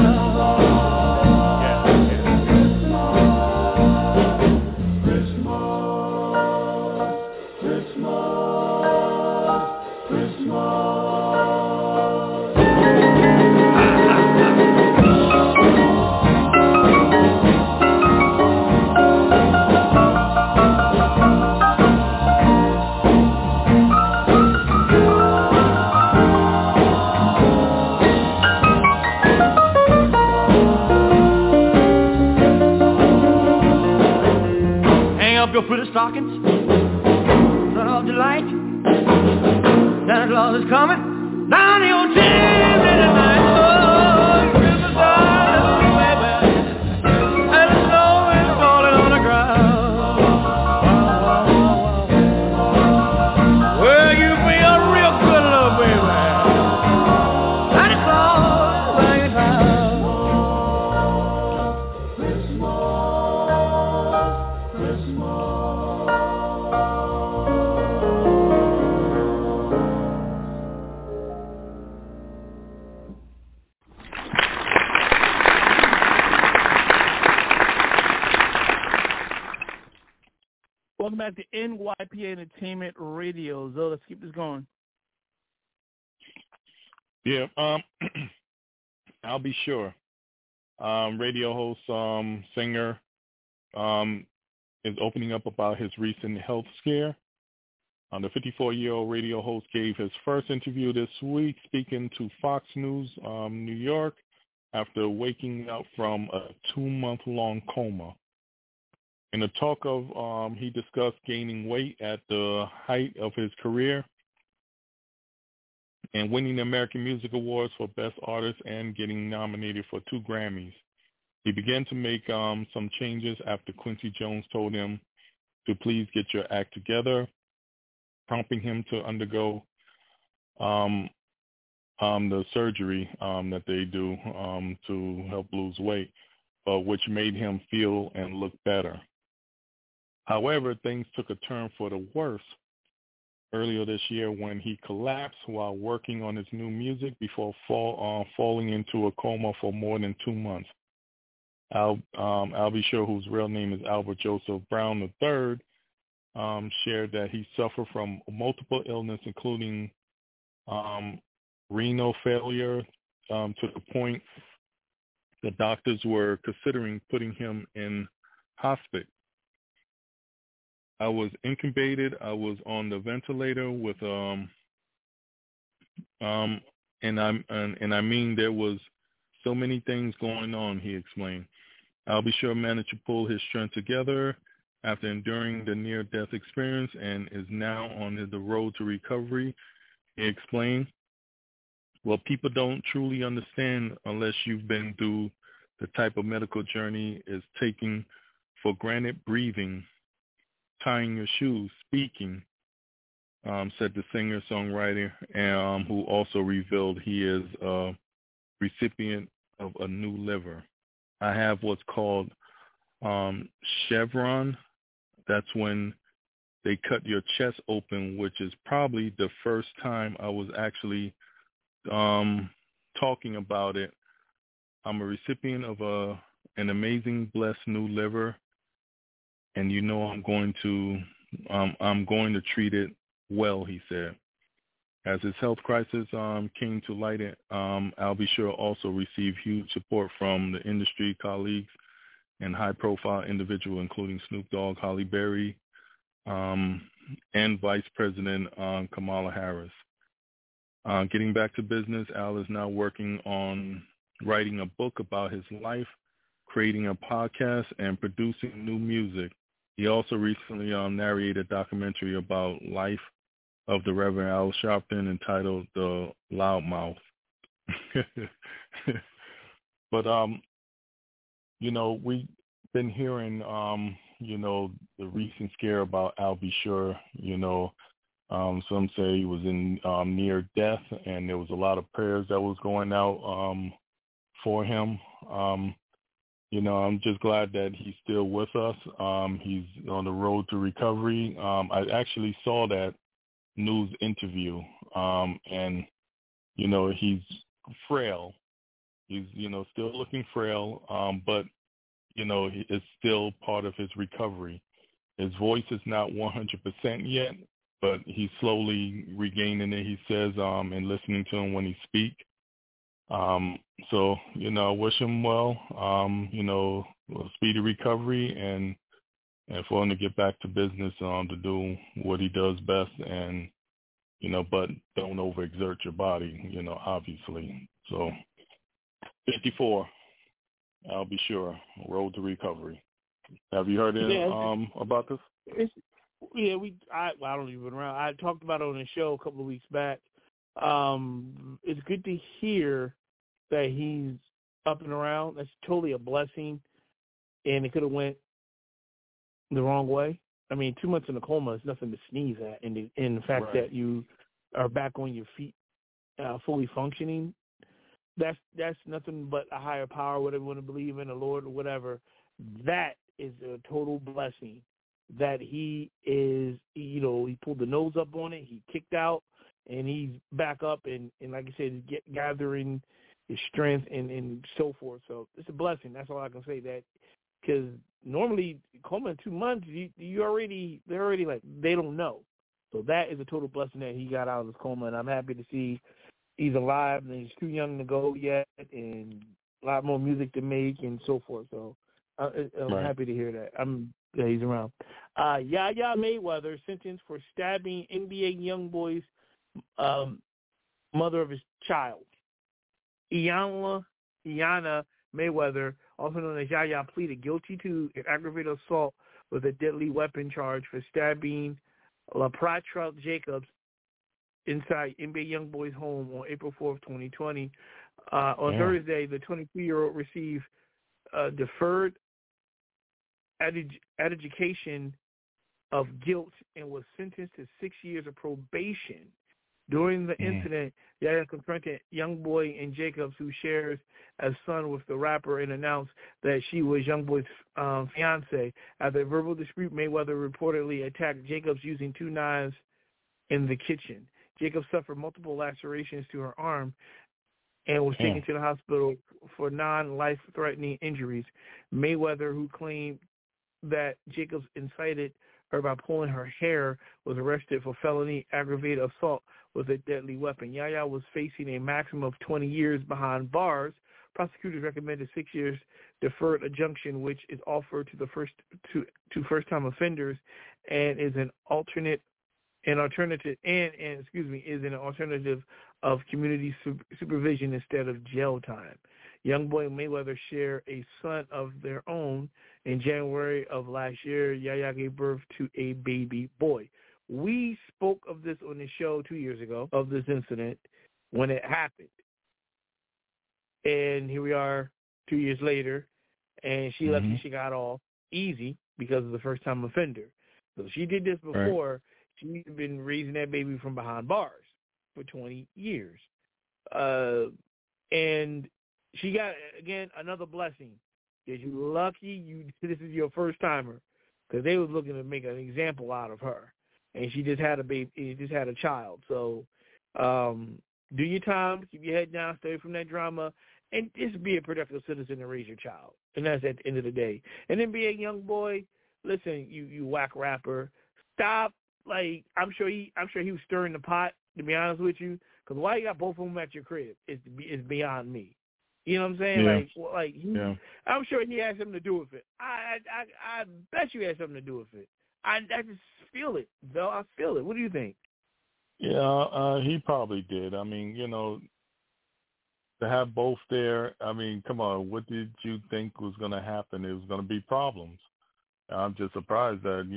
Your pretty stockings, turn off the light. Santa Claus is coming down your chimney tonight. Oh, Christmas time, baby, and the snow is falling on the ground. Well, you be a real good little baby. Santa Claus is back in town. Welcome back to NYPA Entertainment Radio. So let's keep this going. Yeah, I'll be sure. Radio host, singer, is opening up about his recent health scare. The 54-year-old radio host gave his first interview this week, speaking to Fox News New York after waking up from a 2-month-long coma. In the talk of, he discussed gaining weight at the height of his career and winning the American Music Awards for Best Artist and getting nominated for 2 Grammys. He began to make some changes after Quincy Jones told him to please get your act together, prompting him to undergo the surgery that they do to help lose weight, which made him feel and look better. However, things took a turn for the worse earlier this year when he collapsed while working on his new music before falling into a coma for more than 2 months. Al B. Sure, whose real name is Albert Joseph Brown III, shared that he suffered from multiple illness, including renal failure, to the point the doctors were considering putting him in hospice. I was intubated. I was on the ventilator with and I mean there was so many things going on, he explained. I'll be sure managed to pull his strength together after enduring the near-death experience and is now on the road to recovery, he explained. Well, people don't truly understand unless you've been through the type of medical journey is taking for granted breathing, tying your shoes, speaking, said the singer-songwriter, who also revealed he is a recipient of a new liver. I have what's called chevron. That's when they cut your chest open, which is probably the first time I was actually talking about it. I'm a recipient of an amazing, blessed new liver, and you know I'm going to treat it well, he said. As his health crisis came to light, Al B. Sure also received huge support from the industry colleagues and high-profile individuals, including Snoop Dogg, Halle Berry, and Vice President Kamala Harris. Getting back to business, Al is now working on writing a book about his life, creating a podcast, and producing new music. He also recently narrated a documentary about life of the Reverend Al Sharpton entitled The Loudmouth. But, we've been hearing the recent scare about Al B. Sure, some say he was in near death, and there was a lot of prayers that was going out for him. I'm just glad that he's still with us. He's on the road to recovery. I actually saw that news interview, and, he's frail. He's, still looking frail, but, it's still part of his recovery. His voice is not 100% yet, but he's slowly regaining it, he says, and listening to him when he speaks. So, I wish him well, speedy recovery and for him to get back to business, to do what he does best and, but don't overexert your body, obviously. So 54, I'll be sure, road to recovery. Have you heard about this? I don't even around. I talked about it on the show a couple of weeks back. It's good to hear that he's up and around. That's totally a blessing, and it could have went the wrong way. I mean, 2 months in a coma is nothing to sneeze at, and the fact that you are back on your feet, fully functioning, that's nothing but a higher power, whatever you want to believe in, the Lord or whatever. That is a total blessing. That he is, he pulled the nose up on it, he kicked out, and he's back up, and like I said, gathering his strength and so forth. So it's a blessing. That's all I can say. That because normally coma in 2 months, they're already like they don't know. So that is a total blessing that he got out of his coma, and I'm happy to see he's alive and he's too young to go yet, and a lot more music to make and so forth. So I'm happy to hear that. Yeah, he's around. Yaya Mayweather sentenced for stabbing NBA YoungBoy's mother of his child. Iyanla Mayweather, also known as Yaya, pleaded guilty to an aggravated assault with a deadly weapon charge for stabbing LaPratra Jacobs inside NBA YoungBoy's home on April 4th, 2020. On Thursday, the 22-year-old received deferred adjudication of guilt and was sentenced to 6 years of probation. During the incident, Yaya confronted YoungBoy and Jacobs, who shares a son with the rapper, and announced that she was YoungBoy's fiancée. After a verbal dispute, Mayweather reportedly attacked Jacobs using 2 knives in the kitchen. Jacobs suffered multiple lacerations to her arm and was taken to the hospital for non-life-threatening injuries. Mayweather, who claimed that Jacobs incited her by pulling her hair, was arrested for felony aggravated assault with a deadly weapon. Yaya was facing a maximum of 20 years behind bars. Prosecutors recommended 6 years deferred adjunction, which is offered to the first-time offenders, and is an alternative of community supervision instead of jail time. YoungBoy and Mayweather share a son of their own. In January of last year, Yaya gave birth to a baby boy. We spoke of this on the show 2 years ago, of this incident when it happened. And here we are 2 years later, and she left and she got off easy because of the first-time offender. So she did this before. Right. She's been raising that baby from behind bars for 20 years. And she got, again, another blessing. Because you're lucky this is your first-timer, because they was looking to make an example out of her. And she just had a baby, just had a child. So do your time, keep your head down, stay from that drama, and just be a productive citizen and raise your child. And that's at the end of the day. And then be a young boy, listen, you whack rapper, stop. Like, I'm sure he was stirring the pot, to be honest with you, because why you got both of them at your crib is beyond me. You know what I'm saying? Yeah. I'm sure he had something to do with it. I bet you had something to do with it. I just feel it, though. I feel it. What do you think? Yeah, he probably did. I mean, to have both there, I mean, come on, what did you think was going to happen? It was going to be problems. I'm just surprised that,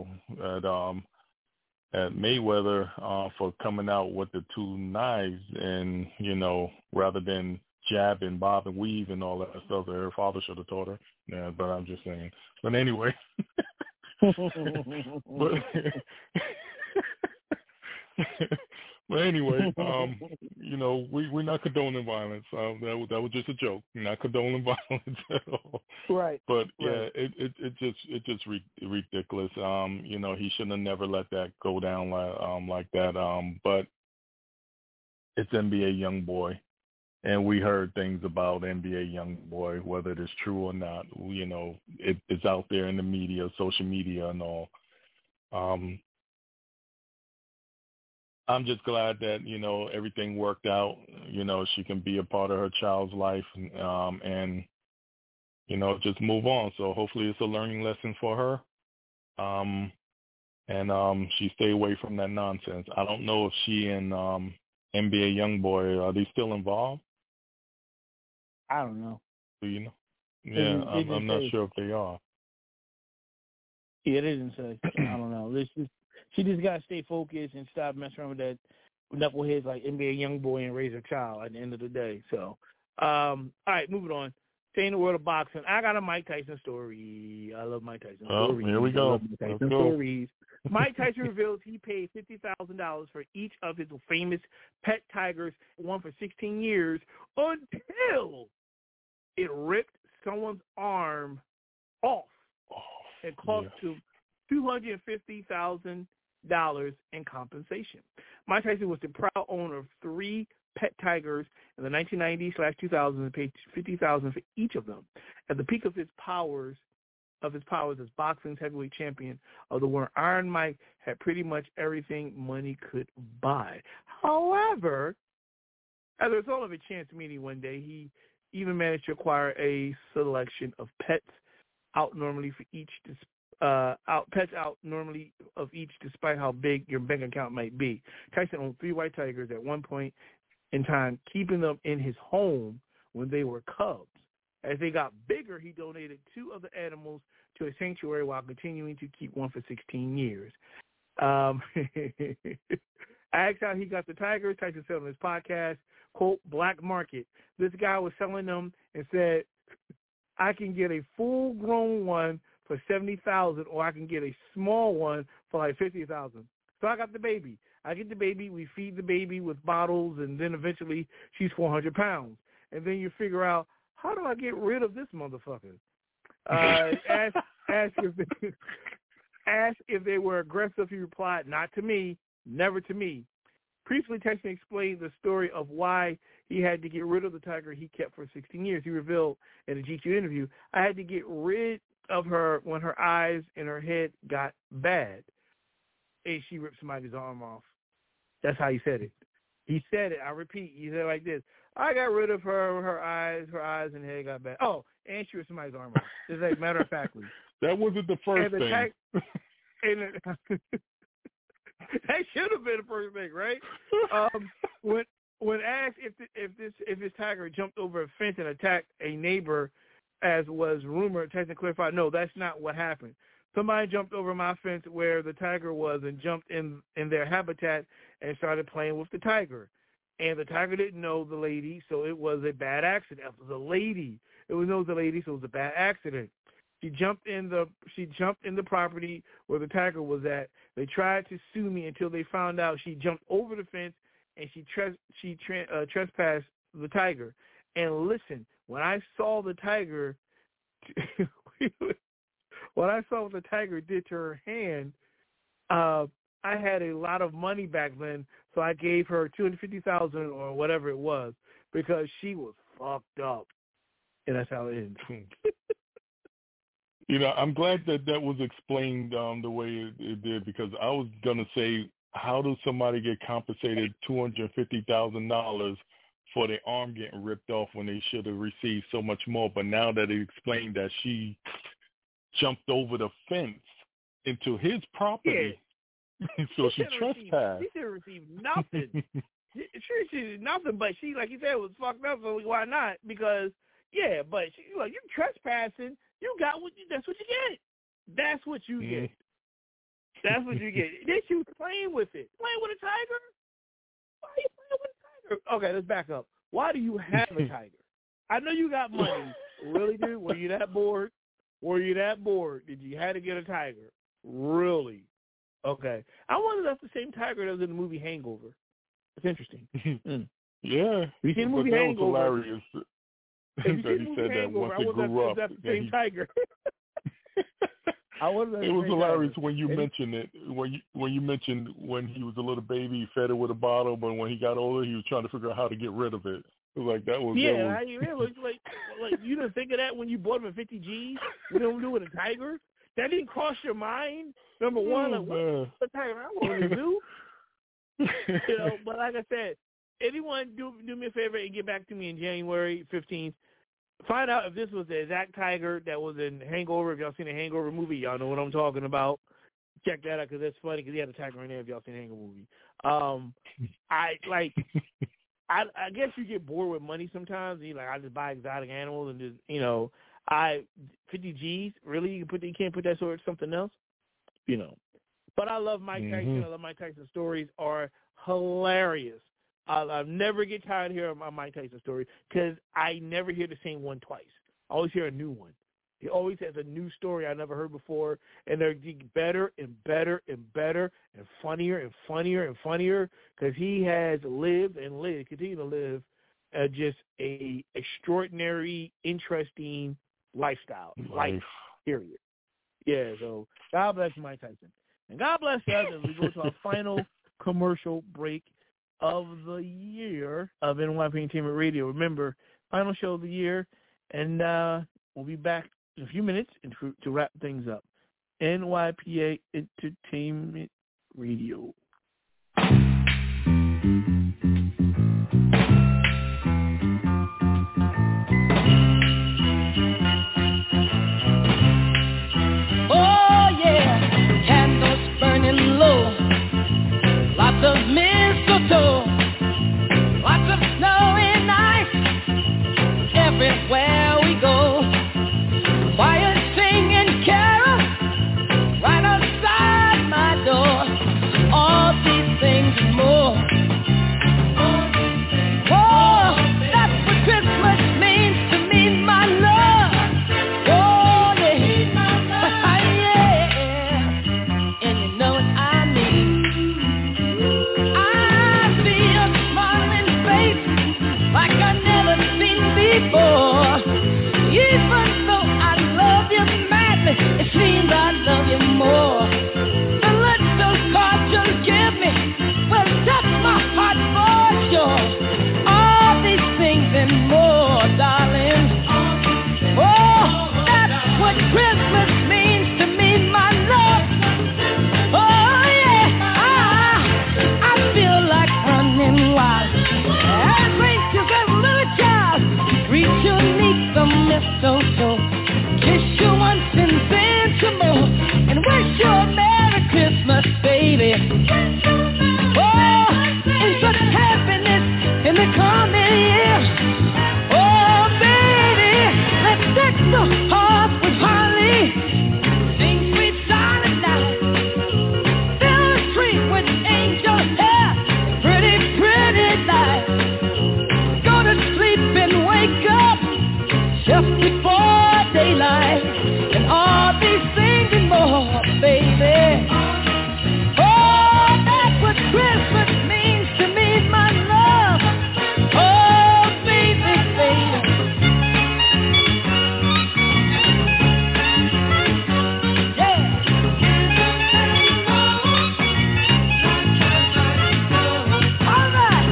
at Mayweather for coming out with the 2 knives and, rather than jab and bob and weave and all that stuff that her father should have taught her. Yeah, but I'm just saying. But anyway, But anyway, we're not condoning violence. That was just a joke. We're not condoning violence at all. Right. But right. yeah, it just ridiculous. He shouldn't have never let that go down like that. But it's NBA YoungBoy, and we heard things about NBA YoungBoy, whether it is true or not. It's out there in the media, social media, and all. I'm just glad that, everything worked out. She can be a part of her child's life and just move on. So hopefully it's a learning lesson for her. And she stay away from that nonsense. I don't know if she and NBA YoungBoy, are they still involved? I don't know. Do you know? Yeah, I'm not sure if they are. Yeah, it isn't so. I don't know. She just got to stay focused and stop messing around with that knuckleheads like NBA YoungBoy and raise her child at the end of the day. So, all right, moving on. Stay in the world of boxing. I got a Mike Tyson story. I love Mike Tyson stories. Here we go. Let's go. Mike Tyson reveals he paid $50,000 for each of his famous pet tigers, one for 16 years, until it ripped someone's arm off and cost him $250,000 in compensation. Mike Tyson was the proud owner of 3 pet tigers in the 1990s/2000s and paid $50,000 for each of them. At the peak of his powers as boxing's heavyweight champion of the world, Iron Mike had pretty much everything money could buy. However, as a result of a chance meeting one day, he even managed to acquire a selection of pets out normally for each despite how big your bank account might be. Tyson owned 3 white tigers at one point in time, keeping them in his home when they were cubs. As they got bigger, he donated 2 of the animals to a sanctuary while continuing to keep one for 16 years. I asked how he got the tigers. Tyson said on his podcast, quote, black market. This guy was selling them and said, I can get a full-grown one for $70,000, or I can get a small one for like $50,000. So I got the baby. I get the baby. We feed the baby with bottles, and then eventually she's 400 pounds. And then you figure out, how do I get rid of this motherfucker? Ask if they were aggressive. He replied, not to me, never to me. Previously, Tyson explained the story of why he had to get rid of the tiger he kept for 16 years. He revealed in a GQ interview, I had to get rid of her when her eyes and her head got bad. And she ripped somebody's arm off. That's how he said it. He said it. I repeat. He said it like this. I got rid of her when her eyes and head got bad. Oh, and she ripped somebody's arm off. It's like matter of factly. That wasn't the first thing. That should have been the first thing, right? When asked if this tiger jumped over a fence and attacked a neighbor, as was rumored, Tyson clarified, no, that's not what happened. Somebody jumped over my fence where the tiger was and jumped in their habitat and started playing with the tiger. And the tiger didn't know the lady, so it was a bad accident. It was a lady. It was the lady, so it was a bad accident. She jumped in the property where the tiger was at. They tried to sue me until they found out she jumped over the fence and she trespassed the tiger. And listen, when I saw the tiger, what the tiger did to her hand, I had a lot of money back then, so I gave her $250,000 or whatever it was because she was fucked up, and that's how it ends. I'm glad that was explained the way it did, because I was gonna say, how does somebody get compensated $250,000 for their arm getting ripped off when they should have received so much more? But now that it explained that she jumped over the fence into his property, so she trespassed. She should have received nothing. She did nothing, but she, like you said, was fucked up. So why not? Because but you're trespassing. You got that's what you get. That's what you get. That's what you get. Then she was playing with it. Playing with a tiger? Why are you playing with a tiger? Okay, let's back up. Why do you have a tiger? I know you got money. Really, dude? Were you that bored? Did you have to get a tiger? Really? Okay. I wonder if that's the same tiger that was in the movie Hangover. It's interesting. Yeah. You seen the movie Hangover? Was hilarious. If you that see he the said that once it grew up. That's the same tiger. It was hilarious when you mentioned it. When you mentioned when he was a little baby, he fed it with a bottle, but when he got older, he was trying to figure out how to get rid of it. It was like that was. Yeah, it was like you didn't think of that when you bought him at 50 G's. What do you do with a tiger? That didn't cross your mind. Number one, like what tiger? I want to do. You know, but like I said, anyone do me a favor and get back to me in January 15th. Find out if this was the exact tiger that was in Hangover. If y'all seen the Hangover movie, y'all know what I'm talking about. Check that out because that's funny because he had a tiger in there if y'all seen the Hangover movie. I guess you get bored with money sometimes. And you're like, I just buy exotic animals and just, 50 G's, really? You can't put that sort of something else? But I love Mike Tyson. I love Mike Tyson's stories are hilarious. I'll never get tired of hearing my Mike Tyson story because I never hear the same one twice. I always hear a new one. He always has a new story I never heard before, and they're getting better and better and better and funnier and funnier and funnier because he has lived and continue to live just a extraordinary, interesting lifestyle, life, period. Yeah, so God bless Mike Tyson. And God bless us as we go to our final commercial break of the year of NYP Entertainment Radio. Remember, final show of the year, and we'll be back in a few minutes to wrap things up. NYPA Entertainment Radio. Oh yeah, candles burning low, lots of mistletoe, lots of snow and ice everywhere we go. Choir singing carols right outside my door. All these things and more. Oh, that's what Christmas means to me, my love. Oh, yeah, and you know what I mean. I see a smiling face like I've never seen before. Even though I love you madly, it seems I love you more. The little card you give me will touch my heart for sure. All these things and more, darling. Oh, that's what Christmas means to me, my love. Oh yeah, I feel like running wild. As gracious as a little child, reach your knees some mistletoe, kiss you once and then some more, and wish you a Merry Christmas, baby. Oh, and such happiness in the coming year. Oh, baby, let's deck the hearth with holly, sing sweet silent night, fill the tree with angel hair, pretty, pretty lights. Go to sleep and wake up just before daylight, and all these things and more, baby. Oh, that's what Christmas means to me, my love. Oh, baby, baby. Yeah. All right.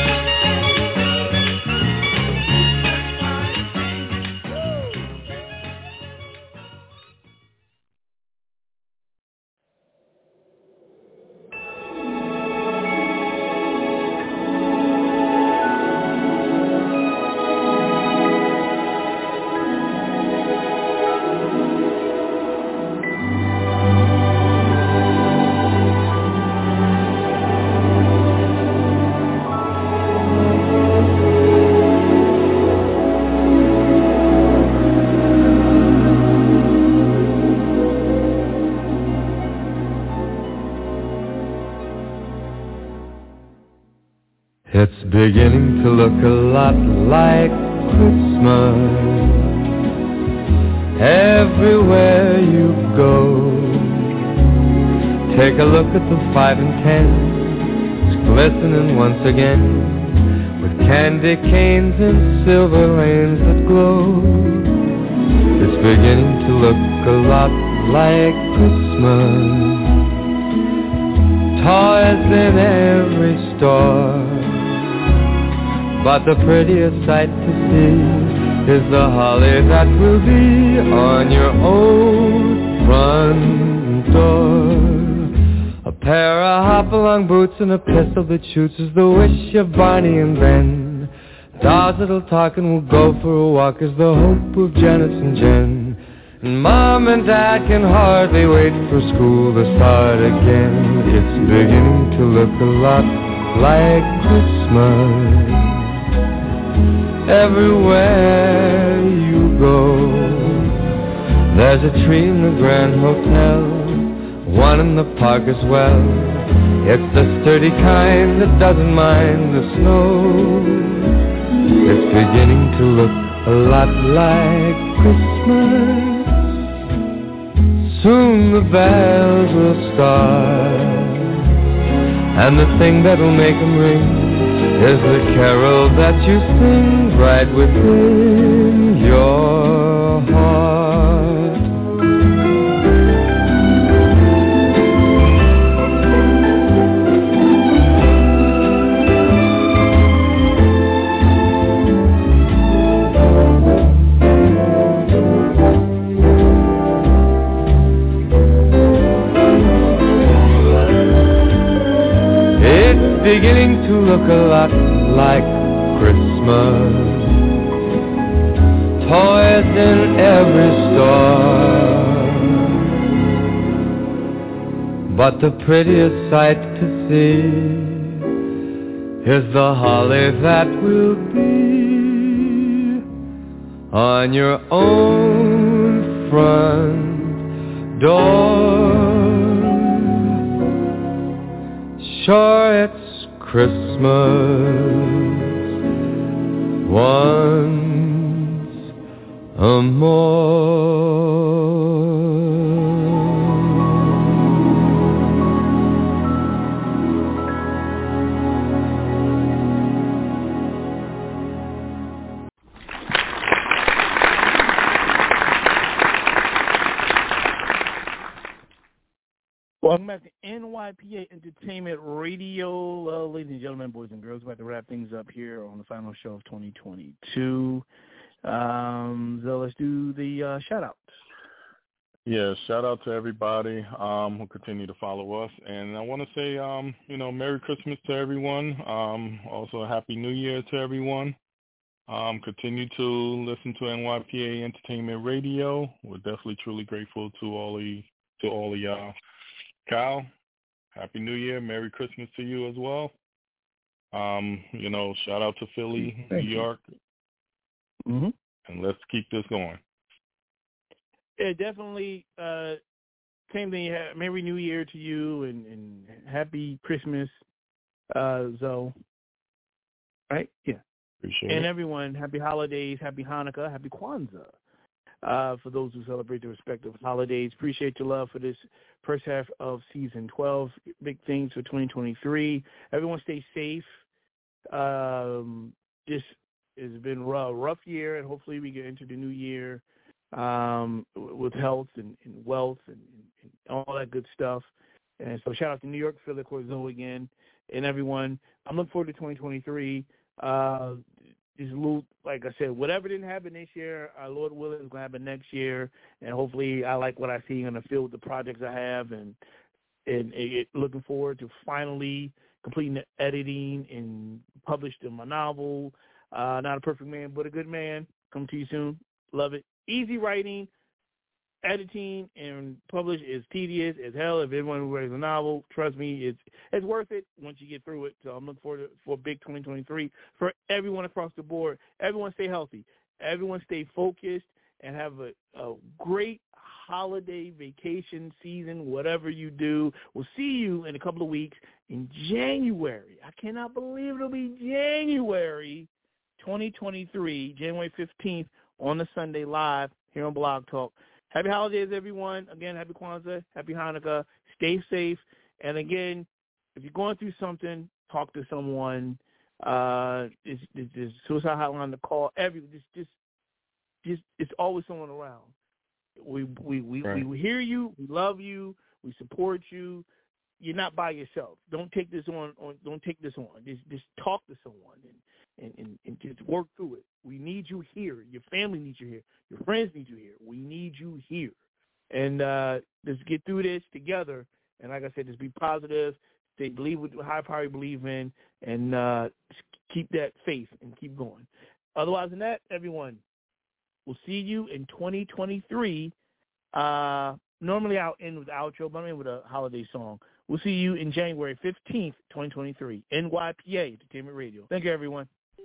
It's beginning to look a lot like Christmas everywhere you go. Take a look at the 5 and 10s, glistening once again, with candy canes and silver lanes that glow. It's beginning to look a lot like Christmas. Toys in every store, but the prettiest sight to see is the holly that will be on your own front door. A pair of hop-along boots and a pistol that shoots is the wish of Barney and Ben. Dolls that'll talk and will go for a walk is the hope of Janice and Jen. And Mom and Dad can hardly wait for school to start again. It's beginning to look a lot like Christmas. Everywhere you go, there's a tree in the Grand Hotel, one in the park as well. It's the sturdy kind that doesn't mind the snow. It's beginning to look a lot like Christmas. Soon the bells will start, and the thing that'll make them ring is the carol that you sing right within your heart. Beginning to look a lot like Christmas. Toys in every store, but the prettiest sight to see is the holly that will be on your own front door. Sure, it's Christmas once a more. Welcome back to NYPA Entertainment Radio. Ladies and gentlemen, boys and girls, we're about to wrap things up here on the final show of 2022. So let's do the shout-outs. Yeah, shout-out to everybody who continue to follow us. And I want to say, Merry Christmas to everyone. Also, a Happy New Year to everyone. Continue to listen to NYPA Entertainment Radio. We're definitely truly grateful to all of y'all. Kyle, Happy New Year. Merry Christmas to you as well. Shout out to Philly, New York. Mm-hmm. And let's keep this going. Yeah, definitely. Same thing. Merry New Year to you and Happy Christmas, Zoe. Right? Yeah. Appreciate and it. Everyone, Happy Holidays, Happy Hanukkah, Happy Kwanzaa. For those who celebrate their respective holidays. Appreciate your love for this first half of season 12. Big things for 2023. Everyone stay safe. This has been a rough year, and hopefully we get into the new year with health and wealth and all that good stuff. And so shout out to New York, Philly, Zoe again, and everyone. I'm looking forward to 2023. Just like I said, whatever didn't happen this year, our Lord willing, is going to happen next year. And hopefully I like what I see on the field, the projects I have, and looking forward to finally completing the editing and publishing my novel, Not a Perfect Man, But a Good Man. Come to you soon. Love it. Easy writing. Editing and publish is tedious as hell. If everyone who writes a novel, trust me, it's worth it once you get through it. So I'm looking forward for a big 2023 for everyone across the board. Everyone stay healthy. Everyone stay focused and have a great holiday vacation season, whatever you do. We'll see you in a couple of weeks in January. I cannot believe it'll be January 2023, January 15th on the Sunday live here on Blog Talk. Happy holidays, everyone. Again, happy Kwanzaa, happy Hanukkah. stay safe. And again, if you're going through something, talk to someone. There's suicide hotline to call. Just it's always someone around. We hear you. We love you. We support you. You're not by yourself. Don't take this on. Don't take this on. Just talk to someone and just work through it. We need you here. Your family needs you here. Your friends need you here. We need you here. And let's get through this together. And like I said, just be positive. Stay believe what high power you believe in, and keep that faith and keep going. Otherwise than that, everyone, we'll see you in 2023. Normally I'll end with the outro, but I'm in with a holiday song. We'll see you in January 15th, 2023. NYPA Entertainment Radio. Thank you, everyone.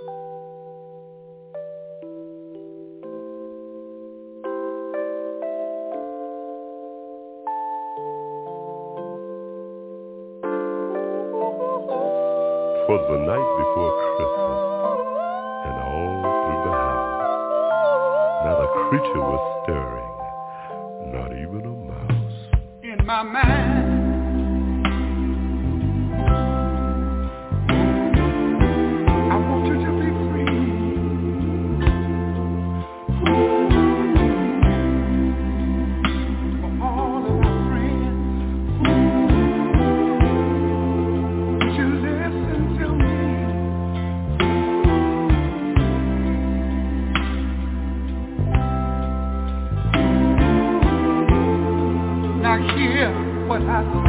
Was the night before Christmas, and all through the house, not a creature was stirring, not even a mouse. In my mind, I want you to be free. For all of my friends, would you listen to me? Now hear what I say.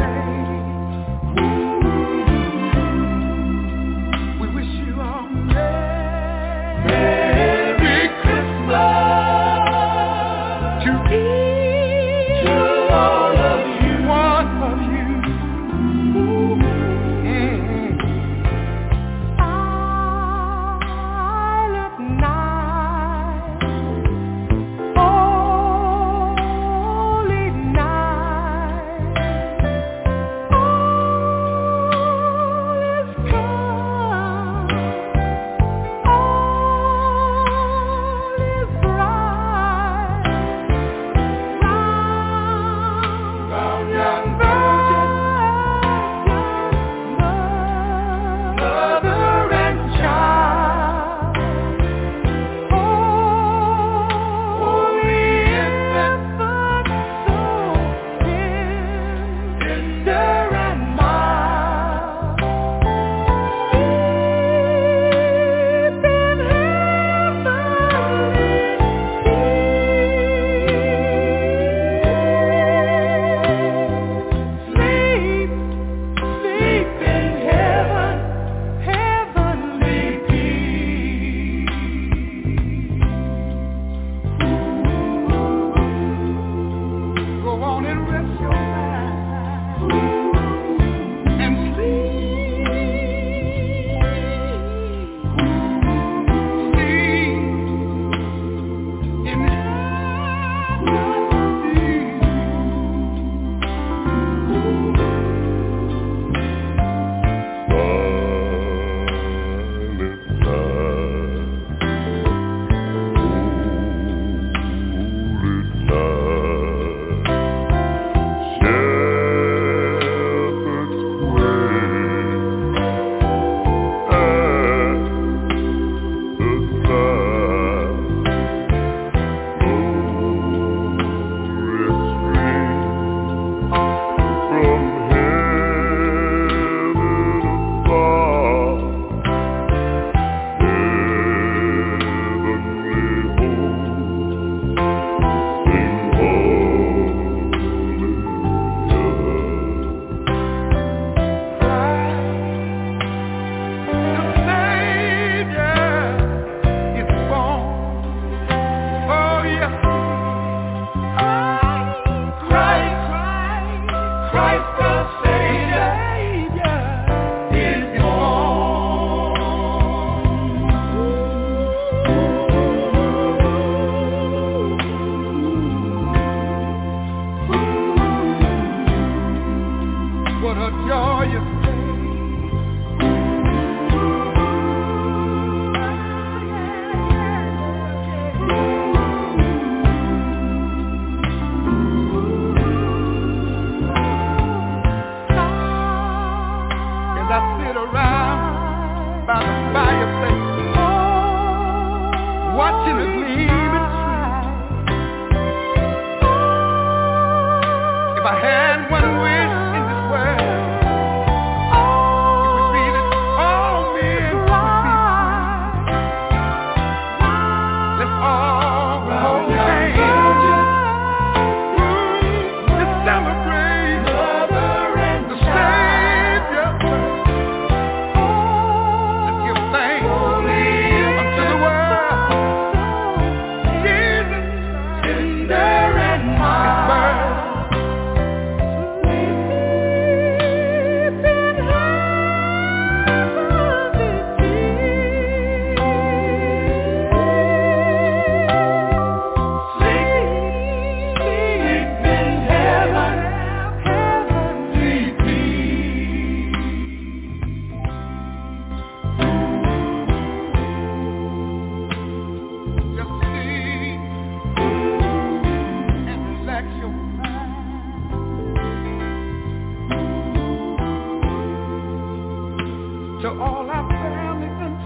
to all our family and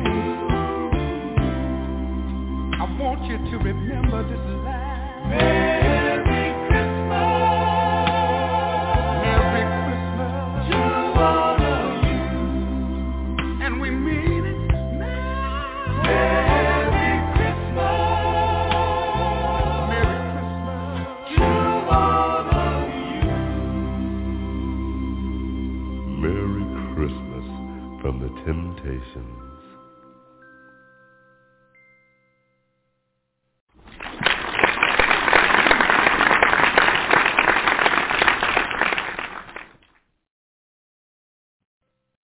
friends, I want you to remember this line. Merry Christmas. Merry Christmas to all of you. And we mean it now. Merry Christmas. Merry Christmas to all of you. Merry Christmas from the Temptations.